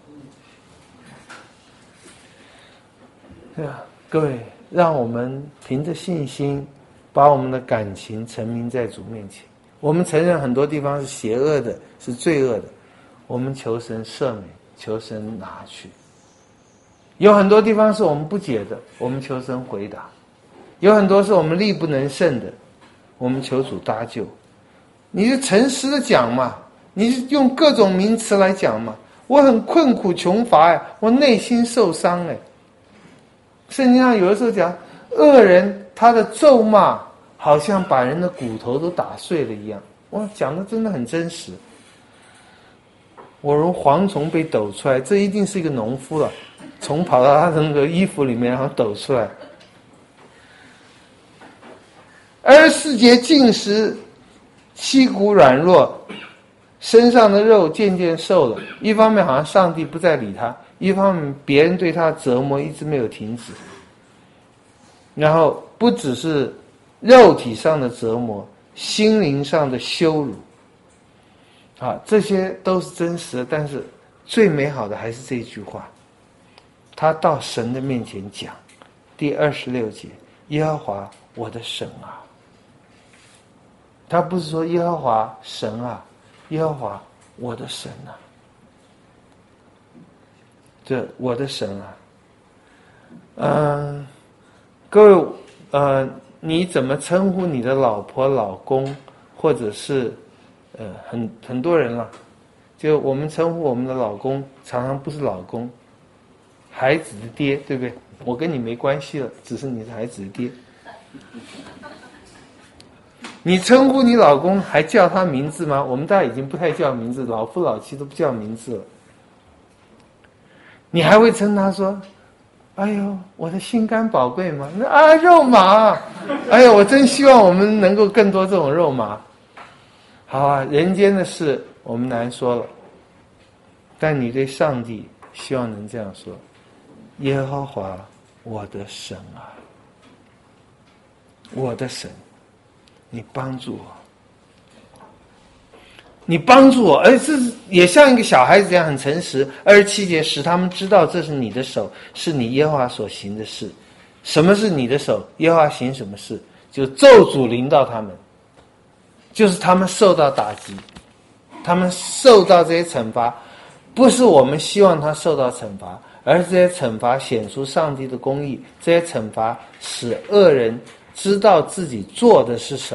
对啊，各位，让我们凭着信心把我们的感情陈明在主面前。我们承认很多地方是邪恶的，是罪恶的，我们求神赦免，求神拿去。有很多地方是我们不解的，我们求神回答。有很多是我们力不能胜的，我们求主搭救。你是诚实的讲嘛，你是用各种名词来讲嘛。我很困苦穷乏哎，我内心受伤哎。圣经上有的时候讲，恶人他的咒骂好像把人的骨头都打碎了一样。哇，讲的真的很真实。我如蝗虫被抖出来，这一定是一个农夫了，虫跑到他的那个衣服里面，然后抖出来。24节禁食，膝骨软弱，身上的肉渐渐瘦了。一方面好像上帝不再理他，一方面别人对他的折磨一直没有停止。然后不只是肉体上的折磨，心灵上的羞辱啊，这些都是真实的。但是最美好的还是这句话，他到神的面前讲，第26节，耶和华我的神啊。他不是说耶和华神啊，耶和华我的神啊，这我的神啊。各位，你怎么称呼你的老婆老公，或者是很多人了，就我们称呼我们的老公常常不是老公，孩子的爹，对不对？我跟你没关系了，只是你是孩子的爹。你称呼你老公还叫他名字吗？我们大家已经不太叫名字，老夫老妻都不叫名字了。你还会称他说，哎呦，我的心肝宝贝吗？啊，肉麻！哎呦，我真希望我们能够更多这种肉麻。好啊，人间的事我们难说了，但你对上帝希望能这样说，耶和华我的神啊，我的神，你帮助我，你帮助我，而这也像一个小孩子这样很诚实。27节，使他们知道这是你的手，是你耶和华所行的事。什么是你的手？耶和华行什么事？就咒诅临到他们，就是他们受到打击，他们受到这些惩罚，不是我们希望他受到惩罚，而是这些惩罚显出上帝的公义，这些惩罚使恶人知道自己做的是什么，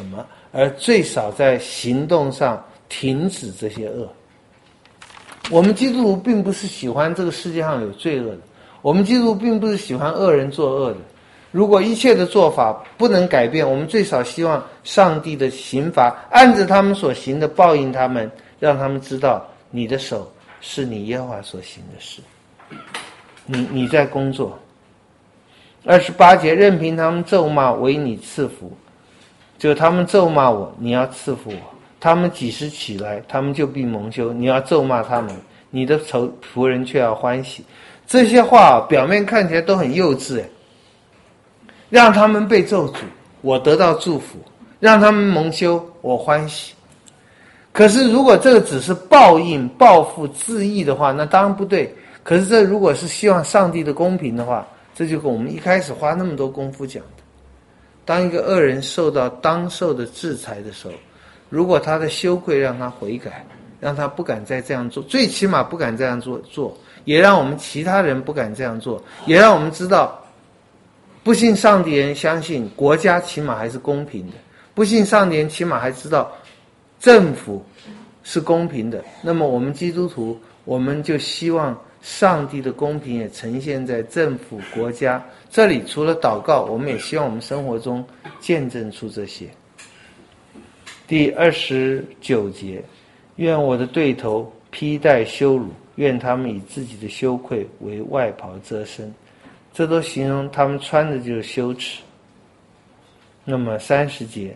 而最少在行动上停止这些恶。我们基督徒并不是喜欢这个世界上有罪恶的，我们基督徒并不是喜欢恶人作恶的。如果一切的做法不能改变，我们最少希望上帝的刑罚按着他们所行的报应他们，让他们知道你的手是你耶和华所行的事，你在工作。28节，任凭他们咒骂，唯你赐福。就他们咒骂我，你要赐福我。他们几时起来，他们就必蒙羞。你要咒骂他们，你的仆人却要欢喜。这些话表面看起来都很幼稚，让他们被咒诅，我得到祝福；让他们蒙羞，我欢喜。可是如果这个只是报应、报复、自义的话，那当然不对。可是这如果是希望上帝的公平的话，这就跟我们一开始花那么多功夫讲的。当一个恶人受到当受的制裁的时候，如果他的羞愧让他悔改，让他不敢再这样做，最起码不敢这样做，也让我们其他人不敢这样做，也让我们知道，不信上帝人相信国家起码还是公平的，不信上帝人起码还知道政府是公平的。那么我们基督徒，我们就希望上帝的公平也呈现在政府国家这里。除了祷告，我们也希望我们生活中见证出这些。第29节，愿我的对头披戴羞辱，愿他们以自己的羞愧为外袍遮身。这都形容他们穿的就是羞耻。那么30节，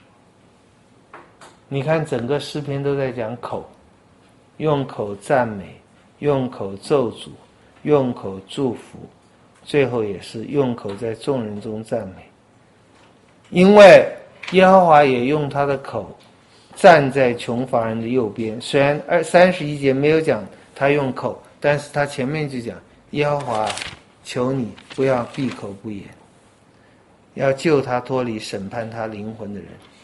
你看整个诗篇都在讲口，用口赞美，用口咒诅，用口祝福，最后也是用口在众人中赞美。因为耶和华也用他的口站在穷乏人的右边。虽然31节没有讲他用口，但是他前面就讲，耶和华求你不要闭口不言，要救他脱离审判他灵魂的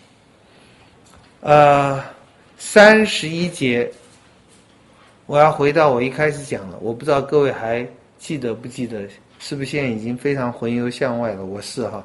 人。31节我要回到我一开始讲了，我不知道各位还记得不记得，是不是现在已经非常魂游向外了？我是哈。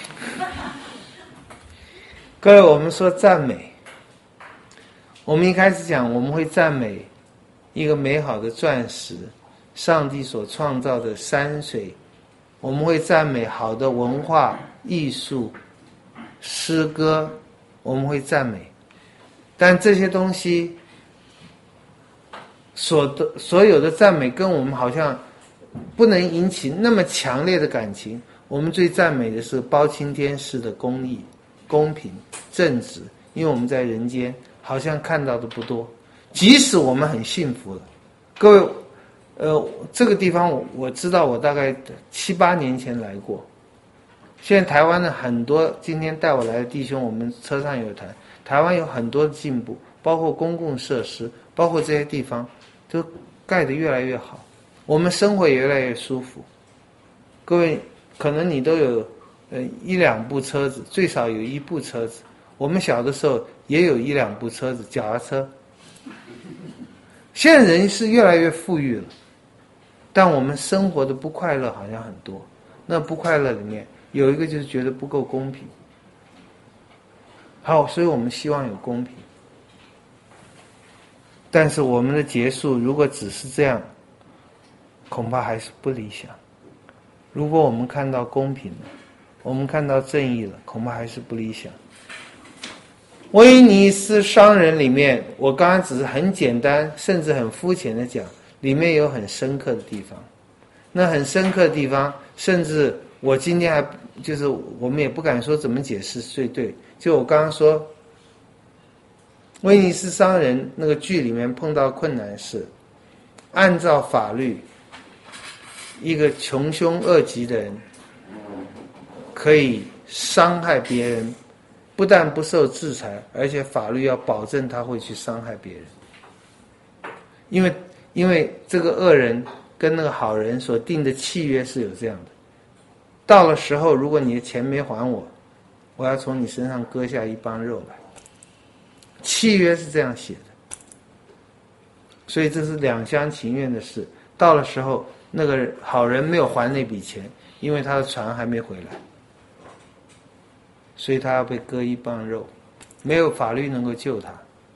各位，我们说赞美，我们一开始讲我们会赞美一个美好的钻石，上帝所创造的山水，我们会赞美好的文化艺术诗歌，我们会赞美。但这些东西所有的赞美跟我们好像不能引起那么强烈的感情。我们最赞美的是包青天式的公义、公平、正直，因为我们在人间好像看到的不多，即使我们很幸福了。各位，这个地方我知道，我大概7、8年前来过。现在台湾的很多今天带我来的弟兄，我们车上有谈，台湾有很多的进步，包括公共设施，包括这些地方都盖得越来越好，我们生活也越来越舒服。各位，可能你都有1、2部车子，最少有1部车子。我们小的时候也有1、2部车子，脚踏车。现在人是越来越富裕了，但我们生活的不快乐好像很多。那不快乐里面有一个就是觉得不够公平。好，所以我们希望有公平。但是我们的结束如果只是这样，恐怕还是不理想。如果我们看到公平了，我们看到正义了，恐怕还是不理想。威尼斯商人里面，我刚刚只是很简单甚至很肤浅的讲，里面有很深刻的地方。那很深刻的地方，甚至我今天还就是我们也不敢说怎么解释最对。就我刚刚说威尼斯商人那个剧里面碰到困难是，按照法律，一个穷凶恶极的人可以伤害别人，不但不受制裁，而且法律要保证他会去伤害别人。因为这个恶人跟那个好人所定的契约是有这样的，到了时候如果你的钱没还我，我要从你身上割下一帮肉来。契约是这样写的，所以这是两厢情愿的事。到了时候那个好人没有还那笔钱，因为他的船还没回来，所以他要被割一棒肉。 没有法律能够救他。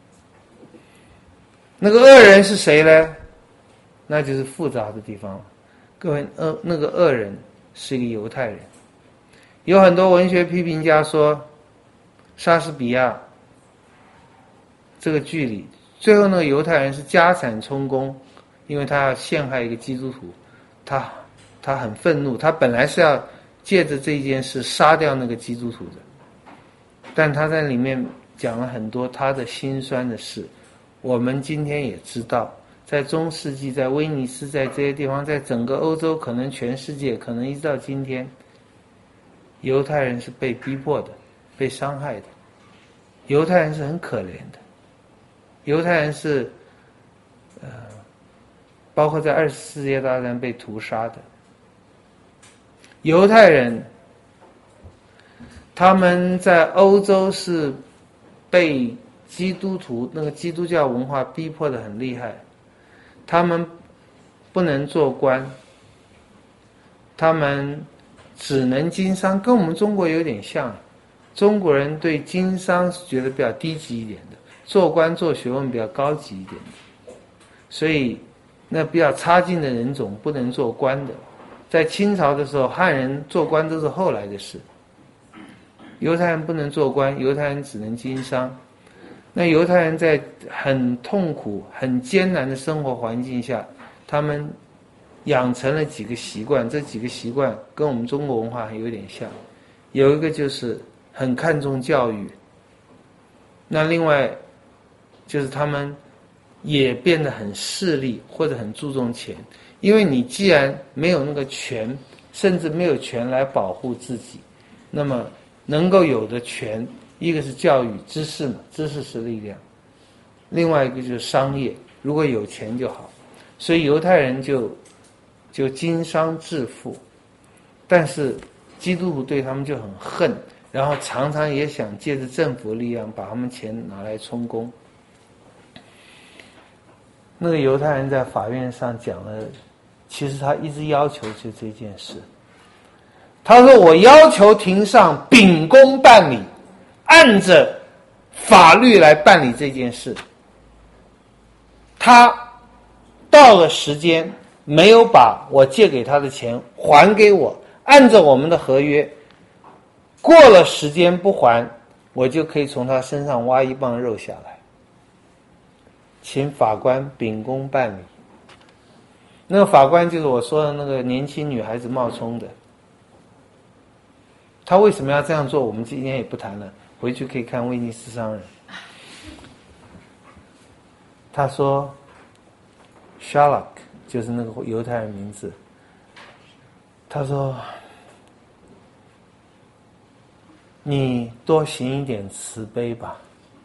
那个恶人是谁呢？那就是复杂的地方了。各位，那个恶人是一个犹太人。有很多文学批评家说，莎士比亚这个剧里，最后那个犹太人是家产充公，因为他要陷害一个基督徒，他很愤怒，他本来是要借着这件事杀掉那个基督徒的，但他在里面讲了很多他的辛酸的事。我们今天也知道，在中世纪，在威尼斯，在这些地方，在整个欧洲，可能全世界，可能一直到今天，犹太人是被逼迫的，被伤害的。犹太人是很可怜的，犹太人是包括在二次世界大战被屠杀的。犹太人他们在欧洲是被基督徒那个基督教文化逼迫得很厉害，他们不能做官，他们只能经商，跟我们中国有点像。中国人对经商是觉得比较低级一点的，做官做学问比较高级一点的，所以那比较差劲的人种不能做官的。在清朝的时候，汉人做官都是后来的事，犹太人不能做官，犹太人只能经商。那犹太人在很痛苦很艰难的生活环境下，他们养成了几个习惯，这几个习惯跟我们中国文化有点像。有一个就是很看重教育，那另外就是他们也变得很势利或者很注重钱，因为你既然没有那个权，甚至没有权来保护自己，那么能够有的权，一个是教育，知识嘛，知识是力量，另外一个就是商业，如果有钱就好。所以犹太人就经商致富，但是基督徒对他们就很恨，然后常常也想借着政府力量把他们钱拿来充公。那个犹太人在法院上讲了，其实他一直要求就这件事。他说：“我要求庭上秉公办理，按着法律来办理这件事。他到了时间没有把我借给他的钱还给我，按照我们的合约，过了时间不还，我就可以从他身上挖一磅肉下来。请法官秉公办理。”那个法官就是我说的那个年轻女孩子冒充的。他为什么要这样做，我们今天也不谈了，回去可以看《威尼斯商人》。他说 Shylock 就是那个犹太人名字，他说你多行一点慈悲吧，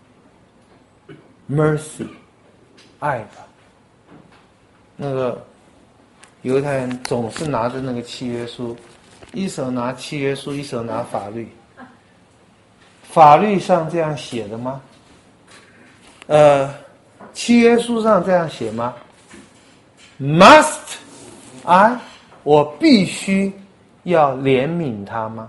mercy 爱吧。那个犹太人总是拿着那个契约书，一手拿契约书，一手拿法律。法律上这样写的吗？契约书上这样写吗？ Must I 我必须要怜悯他吗？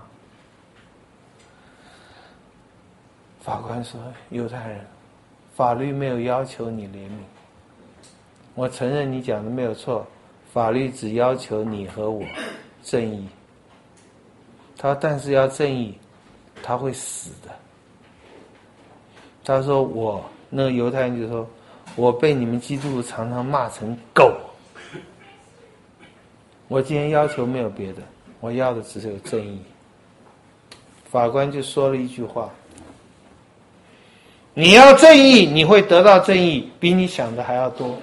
法官说：犹太人，法律没有要求你怜悯。我承认你讲的没有错，法律只要求你和我正义。他说但是要正义，他会死的。他说那个犹太人就说，我被你们基督徒常常骂成狗。我今天要求没有别的，我要的只是有正义。法官就说了一句话：你要正义，你会得到正义，比你想的还要多。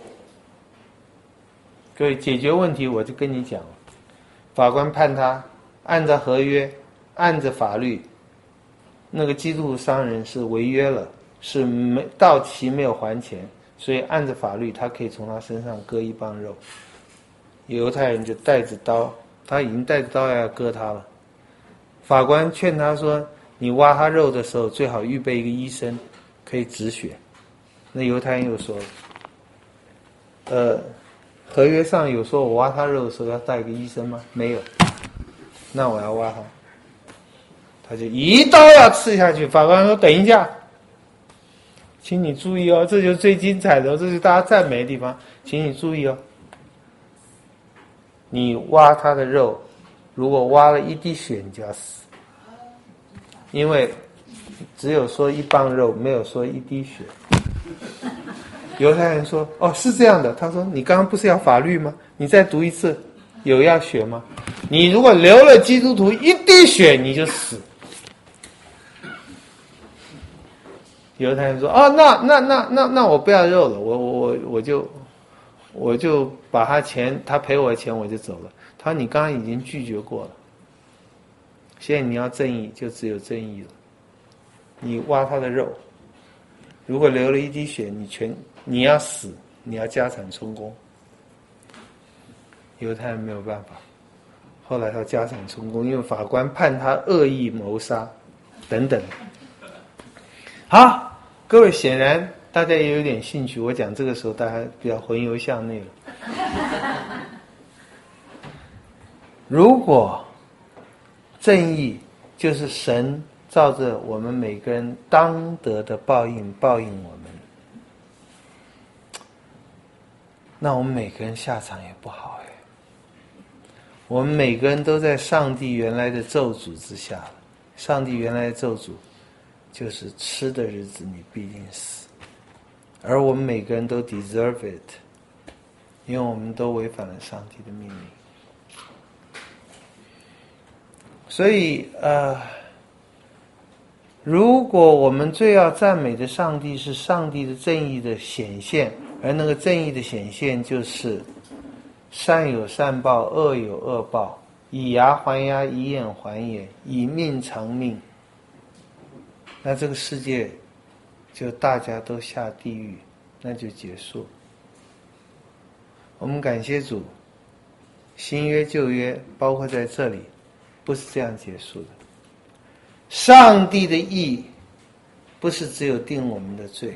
各位，解决问题我就跟你讲了，法官判他按照合约，按着法律，那个基督徒商人是违约了，是到期没有还钱，所以按着法律他可以从他身上割一磅肉。犹太人就带着刀，他已经带着刀要割他了。法官劝他说，你挖他肉的时候最好预备一个医生可以止血。那犹太人又说，合约上有说我挖他肉的时候要带一个医生吗？没有。那我要挖他，他就一刀要刺下去。法官说等一下， 请你注意哦，这就是最精彩的，这就是大家赞美的地方，请你注意哦。你挖他的肉，如果挖了一滴血，你就要死，因为只有说一磅肉，没有说一滴血。犹太人说：“哦，是这样的。”他说：“你刚刚不是要法律吗？你再读一次，有要血吗？你如果流了基督徒一滴血，你就死。”犹太人说：“哦，那我不要肉了，我就把他赔我的钱，我就走了。”他说：“你刚刚已经拒绝过了，现在你要正义，就只有正义了。你挖他的肉，如果流了一滴血，你要死，你要家产充公。”犹太人没有办法，后来他家产充公，因为法官判他恶意谋杀等等。好，各位，显然大家也有点兴趣，我讲这个时候大家比较魂游向内了。如果正义就是神照着我们每个人当得的报应我们，那我们每个人下场也不好哎。我们每个人都在上帝原来的咒诅之下了。上帝原来的咒诅就是吃的日子你必定死，而我们每个人都 deserve it， 因为我们都违反了上帝的命令。所以如果我们最要赞美的上帝是上帝的正义的显现，而那个正义的显现就是善有善报，恶有恶报，以牙还牙，以眼还眼，以命偿命，那这个世界就大家都下地狱，那就结束。我们感谢主，新约旧约包括在这里不是这样结束的。上帝的义不是只有定我们的罪，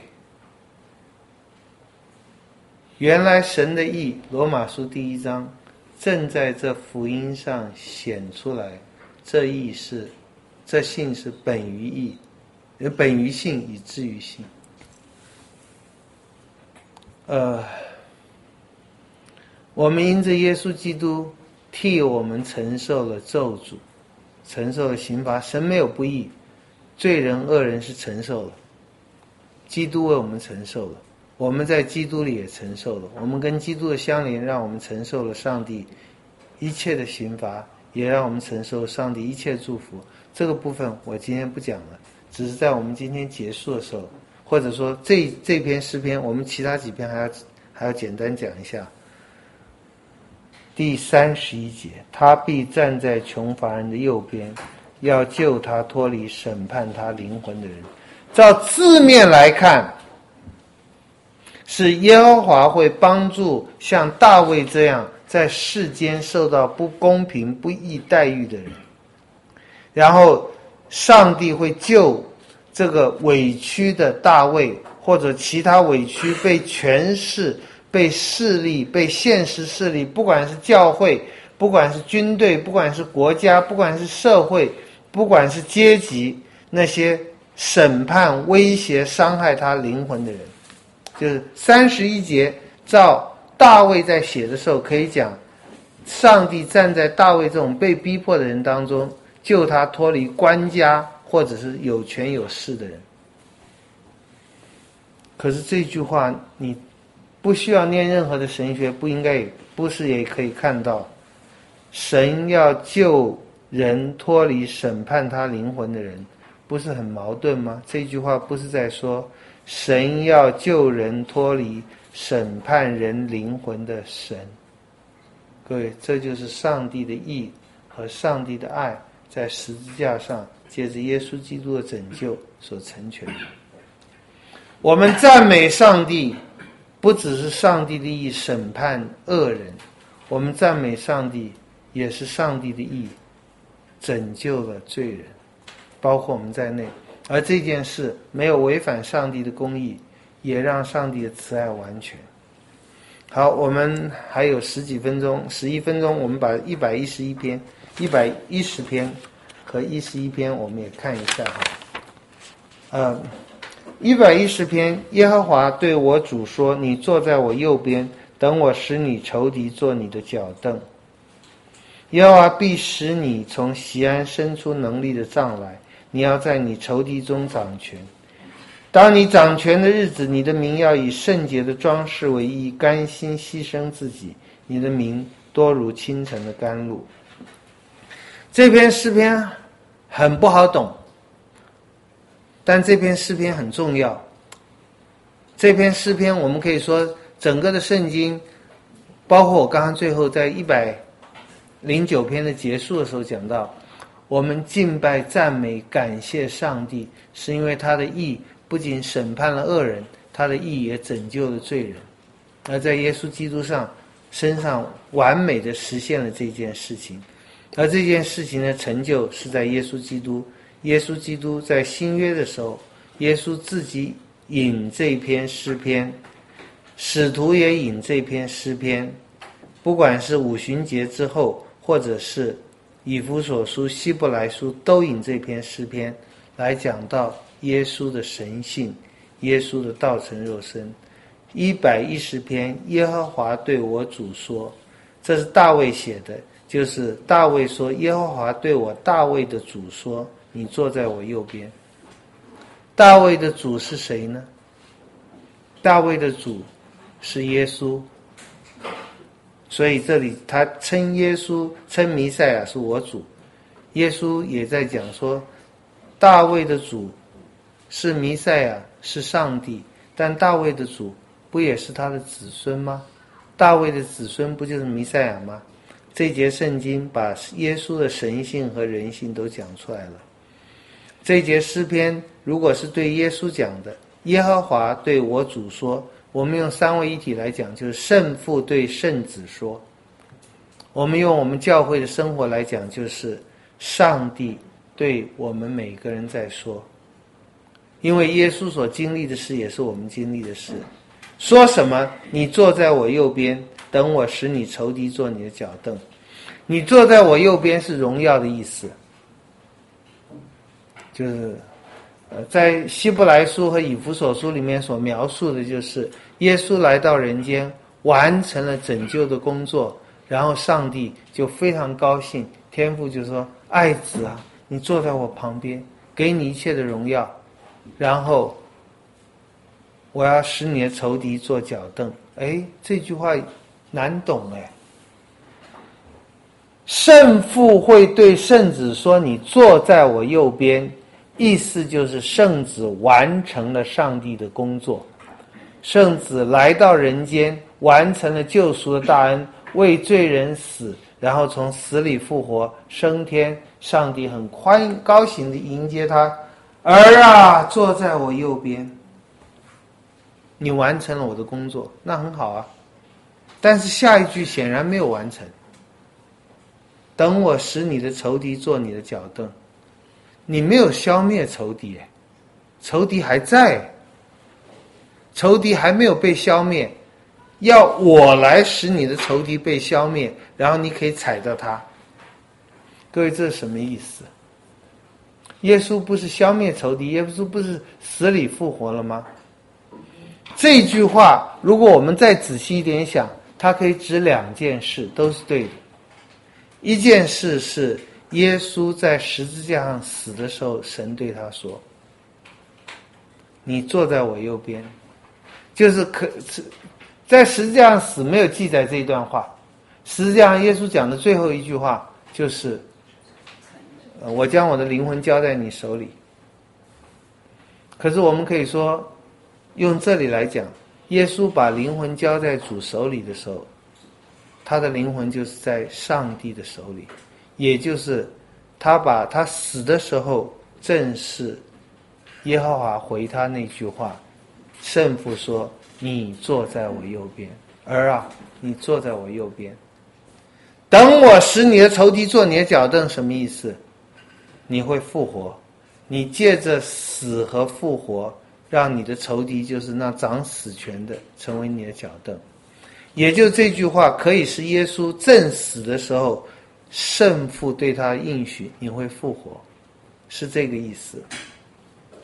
原来神的义，罗马书第1章正在这福音上显出来，这信是本于义，本于信以至于信。我们因着耶稣基督替我们承受了咒诅，承受了刑罚。神没有不义，罪人恶人是承受了，基督为我们承受了，我们在基督里也承受了，我们跟基督的相连让我们承受了上帝一切的刑罚，也让我们承受上帝一切祝福。这个部分我今天不讲了，只是在我们今天结束的时候，或者说这篇诗篇，我们其他几篇还要简单讲一下。第31节，他必站在穷乏人的右边，要救他脱离审判他灵魂的人。照字面来看，是耶和华会帮助像大卫这样在世间受到不公平不义待遇的人，然后上帝会救这个委屈的大卫，或者其他委屈被权势、被势力、被现实势力，不管是教会，不管是军队，不管是国家，不管是社会，不管是阶级，那些审判、威胁、伤害他灵魂的人。就是31节，照大卫在写的时候可以讲，上帝站在大卫这种被逼迫的人当中，救他脱离官家或者是有权有势的人。可是这句话你不需要念任何的神学，不是也可以看到，神要救人脱离审判他灵魂的人，不是很矛盾吗？这句话不是在说神要救人脱离审判人灵魂的神。各位，这就是上帝的义和上帝的爱在十字架上借着耶稣基督的拯救所成全的。我们赞美上帝，不只是上帝的义审判恶人，我们赞美上帝也是上帝的义拯救了罪人，包括我们在内。而这件事没有违反上帝的公义，也让上帝的慈爱完全。好，我们还有11分钟，我们把110篇和11篇我们也看一下哈。 110篇，耶和华对我主说：你坐在我右边，等我使你仇敌做你的脚凳。耶和华必使你从锡安伸出能力的杖来，你要在你仇敌中掌权。当你掌权的日子，你的名要以圣洁的装饰为衣，甘心牺牲自己，你的名多如清晨的甘露。这篇诗篇很不好懂，但这篇诗篇很重要。这篇诗篇我们可以说整个的圣经，包括我刚刚最后在109篇的结束的时候讲到，我们敬拜赞美感谢上帝，是因为他的义不仅审判了恶人，他的义也拯救了罪人，而在耶稣基督身上完美的实现了这件事情。而这件事情的成就是在耶稣基督。耶稣基督在新约的时候，耶稣自己引这篇诗篇，使徒也引这篇诗篇，不管是五旬节之后，或者是以弗所书、希伯来书，都引这篇诗篇来讲到耶稣的神性，耶稣的道成肉身。110篇，耶和华对我主说，这是大卫写的，就是大卫说，耶和华对我大卫的主说，你坐在我右边。大卫的主是谁呢？大卫的主是耶稣，所以这里他称耶稣，称弥赛亚是我主。耶稣也在讲说，大卫的主是弥赛亚，是上帝，但大卫的主不也是他的子孙吗？大卫的子孙不就是弥赛亚吗？这节圣经把耶稣的神性和人性都讲出来了。这节诗篇如果是对耶稣讲的，耶和华对我主说，我们用三位一体来讲，就是圣父对圣子说。我们用我们教会的生活来讲，就是上帝对我们每个人在说。因为耶稣所经历的事也是我们经历的事。说什么？你坐在我右边，等我使你仇敌做你的脚凳。你坐在我右边是荣耀的意思，就是在希伯来书和以弗所书里面所描述的，就是耶稣来到人间，完成了拯救的工作，然后上帝就非常高兴，天父就说，爱子啊，你坐在我旁边，给你一切的荣耀，然后我要使你的仇敌做脚凳。这句话难懂圣父会对圣子说，你坐在我右边，意思就是圣子完成了上帝的工作，圣子来到人间，完成了救赎的大恩，为罪人死，然后从死里复活升天。上帝很高兴地迎接他，儿啊，坐在我右边，你完成了我的工作，那很好啊。但是下一句显然没有完成，等我使你的仇敌做你的脚凳。你没有消灭仇敌，仇敌还在，仇敌还没有被消灭，要我来使你的仇敌被消灭，然后你可以踩到他。各位，这是什么意思？耶稣不是消灭仇敌，耶稣不是死里复活了吗？这句话如果我们再仔细一点想，它可以指两件事，都是对的。一件事是耶稣在十字架上死的时候，神对他说，你坐在我右边。就是在十字架上死没有记载这一段话，十字架上耶稣讲的最后一句话就是我将我的灵魂交在你手里。可是我们可以说，用这里来讲，耶稣把灵魂交在主手里的时候，他的灵魂就是在上帝的手里，也就是他死的时候，正是耶和华回他那句话，圣父说，你坐在我右边，儿啊，你坐在我右边，等我使你的仇敌做你的脚凳。什么意思？你会复活，你借着死和复活，让你的仇敌，就是那掌死权的，成为你的脚凳。也就这句话可以是耶稣正死的时候，圣父对他应许，你会复活，是这个意思。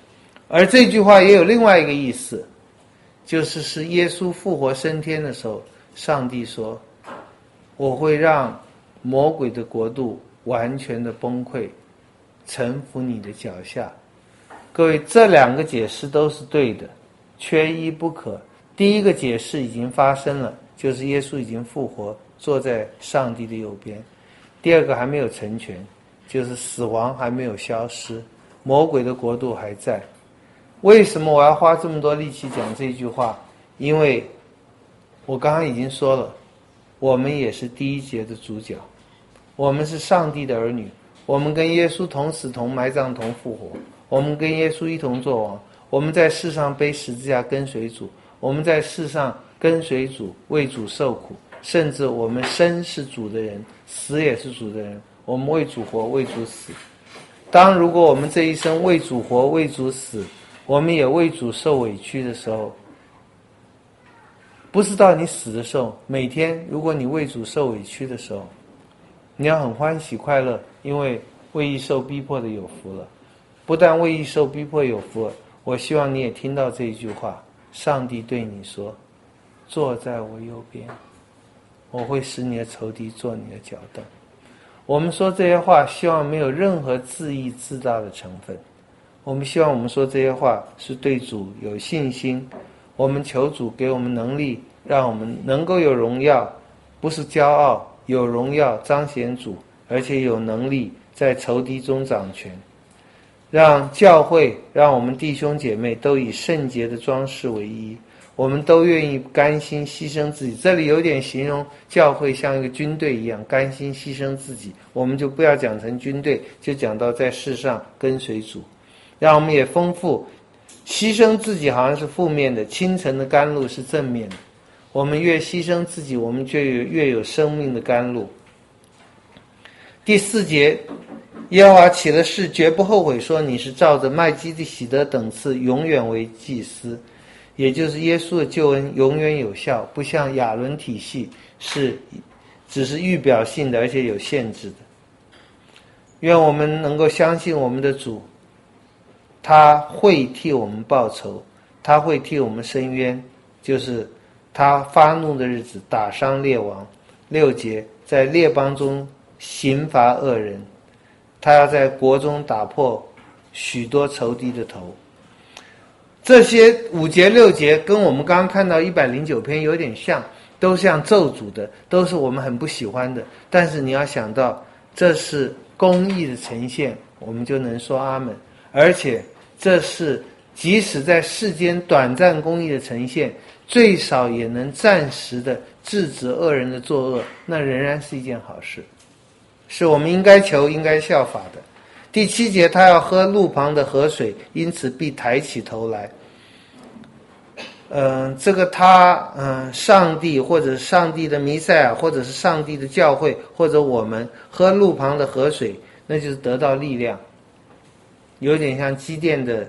而这句话也有另外一个意思，就是耶稣复活升天的时候，上帝说，我会让魔鬼的国度完全的崩溃，臣服你的脚下。各位，这两个解释都是对的，缺一不可。第一个解释已经发生了，就是耶稣已经复活，坐在上帝的右边。第二个还没有成全，就是死亡还没有消失，魔鬼的国度还在。为什么我要花这么多力气讲这句话？因为我刚刚已经说了，我们也是第一节的主角，我们是上帝的儿女，我们跟耶稣同死同埋葬同复活，我们跟耶稣一同作王，我们在世上背十字架跟随主，我们在世上跟随主，为主受苦，甚至我们生是主的人，死也是主的人，我们为主活，为主死。如果我们这一生为主活，为主死，我们也为主受委屈的时候，不是到你死的时候，每天如果你为主受委屈的时候，你要很欢喜快乐，因为为义受逼迫的有福了。不但为义受逼迫有福了，我希望你也听到这一句话，上帝对你说，坐在我右边，我会使你的仇敌做你的脚凳。我们说这些话，希望没有任何自义自大的成分。我们希望我们说这些话是对主有信心，我们求主给我们能力，让我们能够有荣耀，不是骄傲，有荣耀彰显主，而且有能力在仇敌中掌权。让教会，让我们弟兄姐妹都以圣洁的装饰为一，我们都愿意甘心牺牲自己。这里有点形容教会像一个军队一样，甘心牺牲自己，我们就不要讲成军队，就讲到在世上跟随主。让我们也丰富，牺牲自己好像是负面的，清晨的甘露是正面的。我们越牺牲自己，我们就越有生命的甘露。第4节，耶和华起了誓，绝不后悔，说你是照着麦基的喜德等次永远为祭司，也就是耶稣的救恩永远有效，不像亚伦体系只是预表性的，而且有限制的。愿我们能够相信我们的主，他会替我们报仇，他会替我们伸冤，就是他发怒的日子打伤列王。6节，在列邦中刑罚恶人，他要在国中打破许多仇敌的头。这些5节6节跟我们刚刚看到109篇有点像，都像咒诅的，都是我们很不喜欢的。但是你要想到，这是公义的呈现，我们就能说阿们。而且这是即使在世间短暂公义的呈现，最少也能暂时的制止恶人的作恶，那仍然是一件好事，是我们应该求应该效法的。第7节，他要喝路旁的河水，因此必抬起头来。这个上帝或者上帝的弥赛亚，或者是上帝的教会，或者我们喝路旁的河水，那就是得到力量，有点像基甸的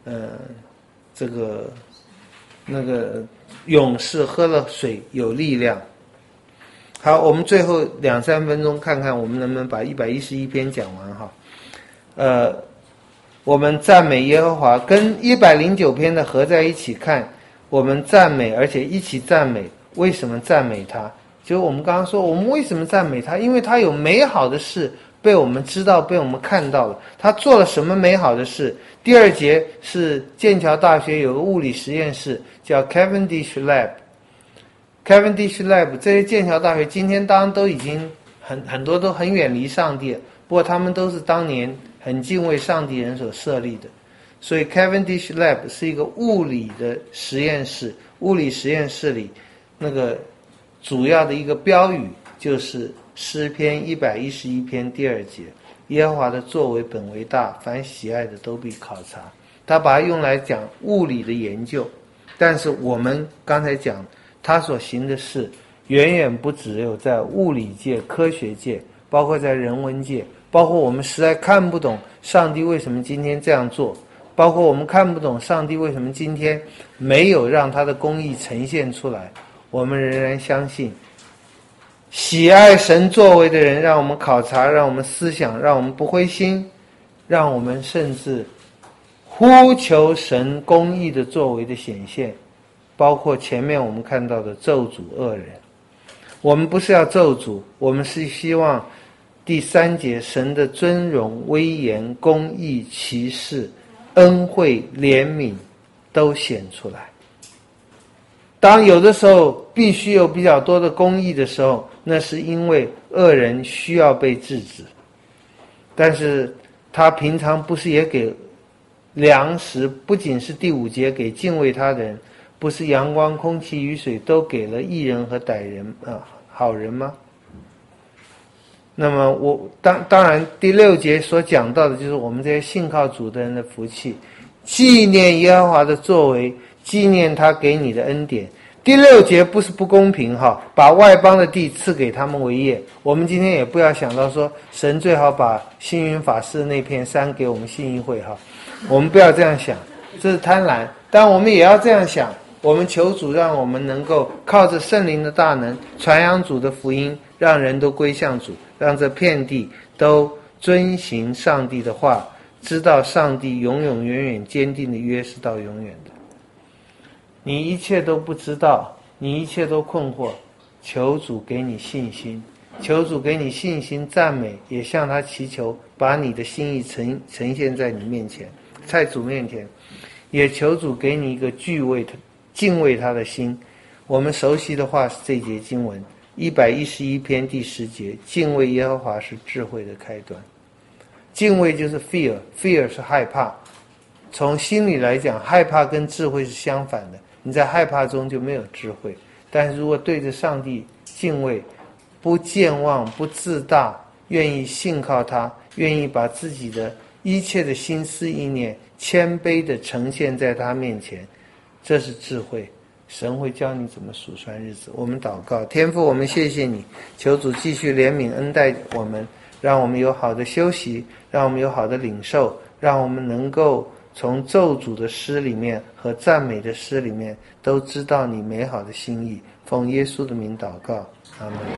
那个勇士喝了水有力量。好，我们最后2-3分钟看看我们能不能把111篇讲完哈。我们赞美耶和华，跟109篇的合在一起看，我们赞美，而且一起赞美。为什么赞美他？就我们刚刚说，我们为什么赞美他？因为他有美好的事被我们知道，被我们看到了。他做了什么美好的事？第2节是剑桥大学有个物理实验室叫 Cavendish Lab。Cavendish Lab 这些剑桥大学今天当然都已经很多都很远离上帝了，不过他们都是当年很敬畏上帝人所设立的。所以 Cavendish Lab 是一个物理的实验室，物理实验室里那个主要的一个标语就是诗篇111篇第2节，耶和华的作为本为大，凡喜爱的都必考察。他把它用来讲物理的研究，但是我们刚才讲他所行的事远远不只有在物理界、科学界，包括在人文界，包括我们实在看不懂上帝为什么今天这样做，包括我们看不懂上帝为什么今天没有让他的公义呈现出来，我们仍然相信喜爱神作为的人，让我们考察，让我们思想，让我们不灰心，让我们甚至呼求神公义的作为的显现，包括前面我们看到的咒诅恶人。我们不是要咒诅，我们是希望第3节神的尊荣、威严、公义、奇事、恩惠、怜悯都显出来。当有的时候必须有比较多的公义的时候，那是因为恶人需要被制止。但是他平常不是也给粮食，不仅是第5节给敬畏他的人，不是阳光、空气、雨水都给了义人和歹人好人吗？那么当然第6节所讲到的就是我们这些信靠主的人的福气，纪念耶和华的作为，纪念他给你的恩典。第6节不是不公平把外邦的地赐给他们为业。我们今天也不要想到说神最好把星云法师那片山给我们信义会我们不要这样想，这是贪婪。但我们也要这样想，我们求主让我们能够靠着圣灵的大能传扬主的福音，让人都归向主，让这片地都遵行上帝的话，知道上帝永永远远坚定的约是到永远的。你一切都不知道，你一切都困惑，求主给你信心，求主给你信心赞美，也向他祈求把你的心意呈现在你面前，在主面前，也求主给你一个敬畏他的心。我们熟悉的话是这节经文111篇第10节，敬畏耶和华是智慧的开端。敬畏就是 fear 是害怕。从心理来讲，害怕跟智慧是相反的，你在害怕中就没有智慧。但是如果对着上帝敬畏，不健忘，不自大，愿意信靠他，愿意把自己的一切的心思意念谦卑地呈现在他面前，这是智慧。神会教你怎么数算日子。我们祷告，天父，我们谢谢你，求主继续怜悯恩待我们，让我们有好的休息，让我们有好的领受，让我们能够从咒诅的诗里面和赞美的诗里面都知道你美好的心意。奉耶稣的名祷告，阿们。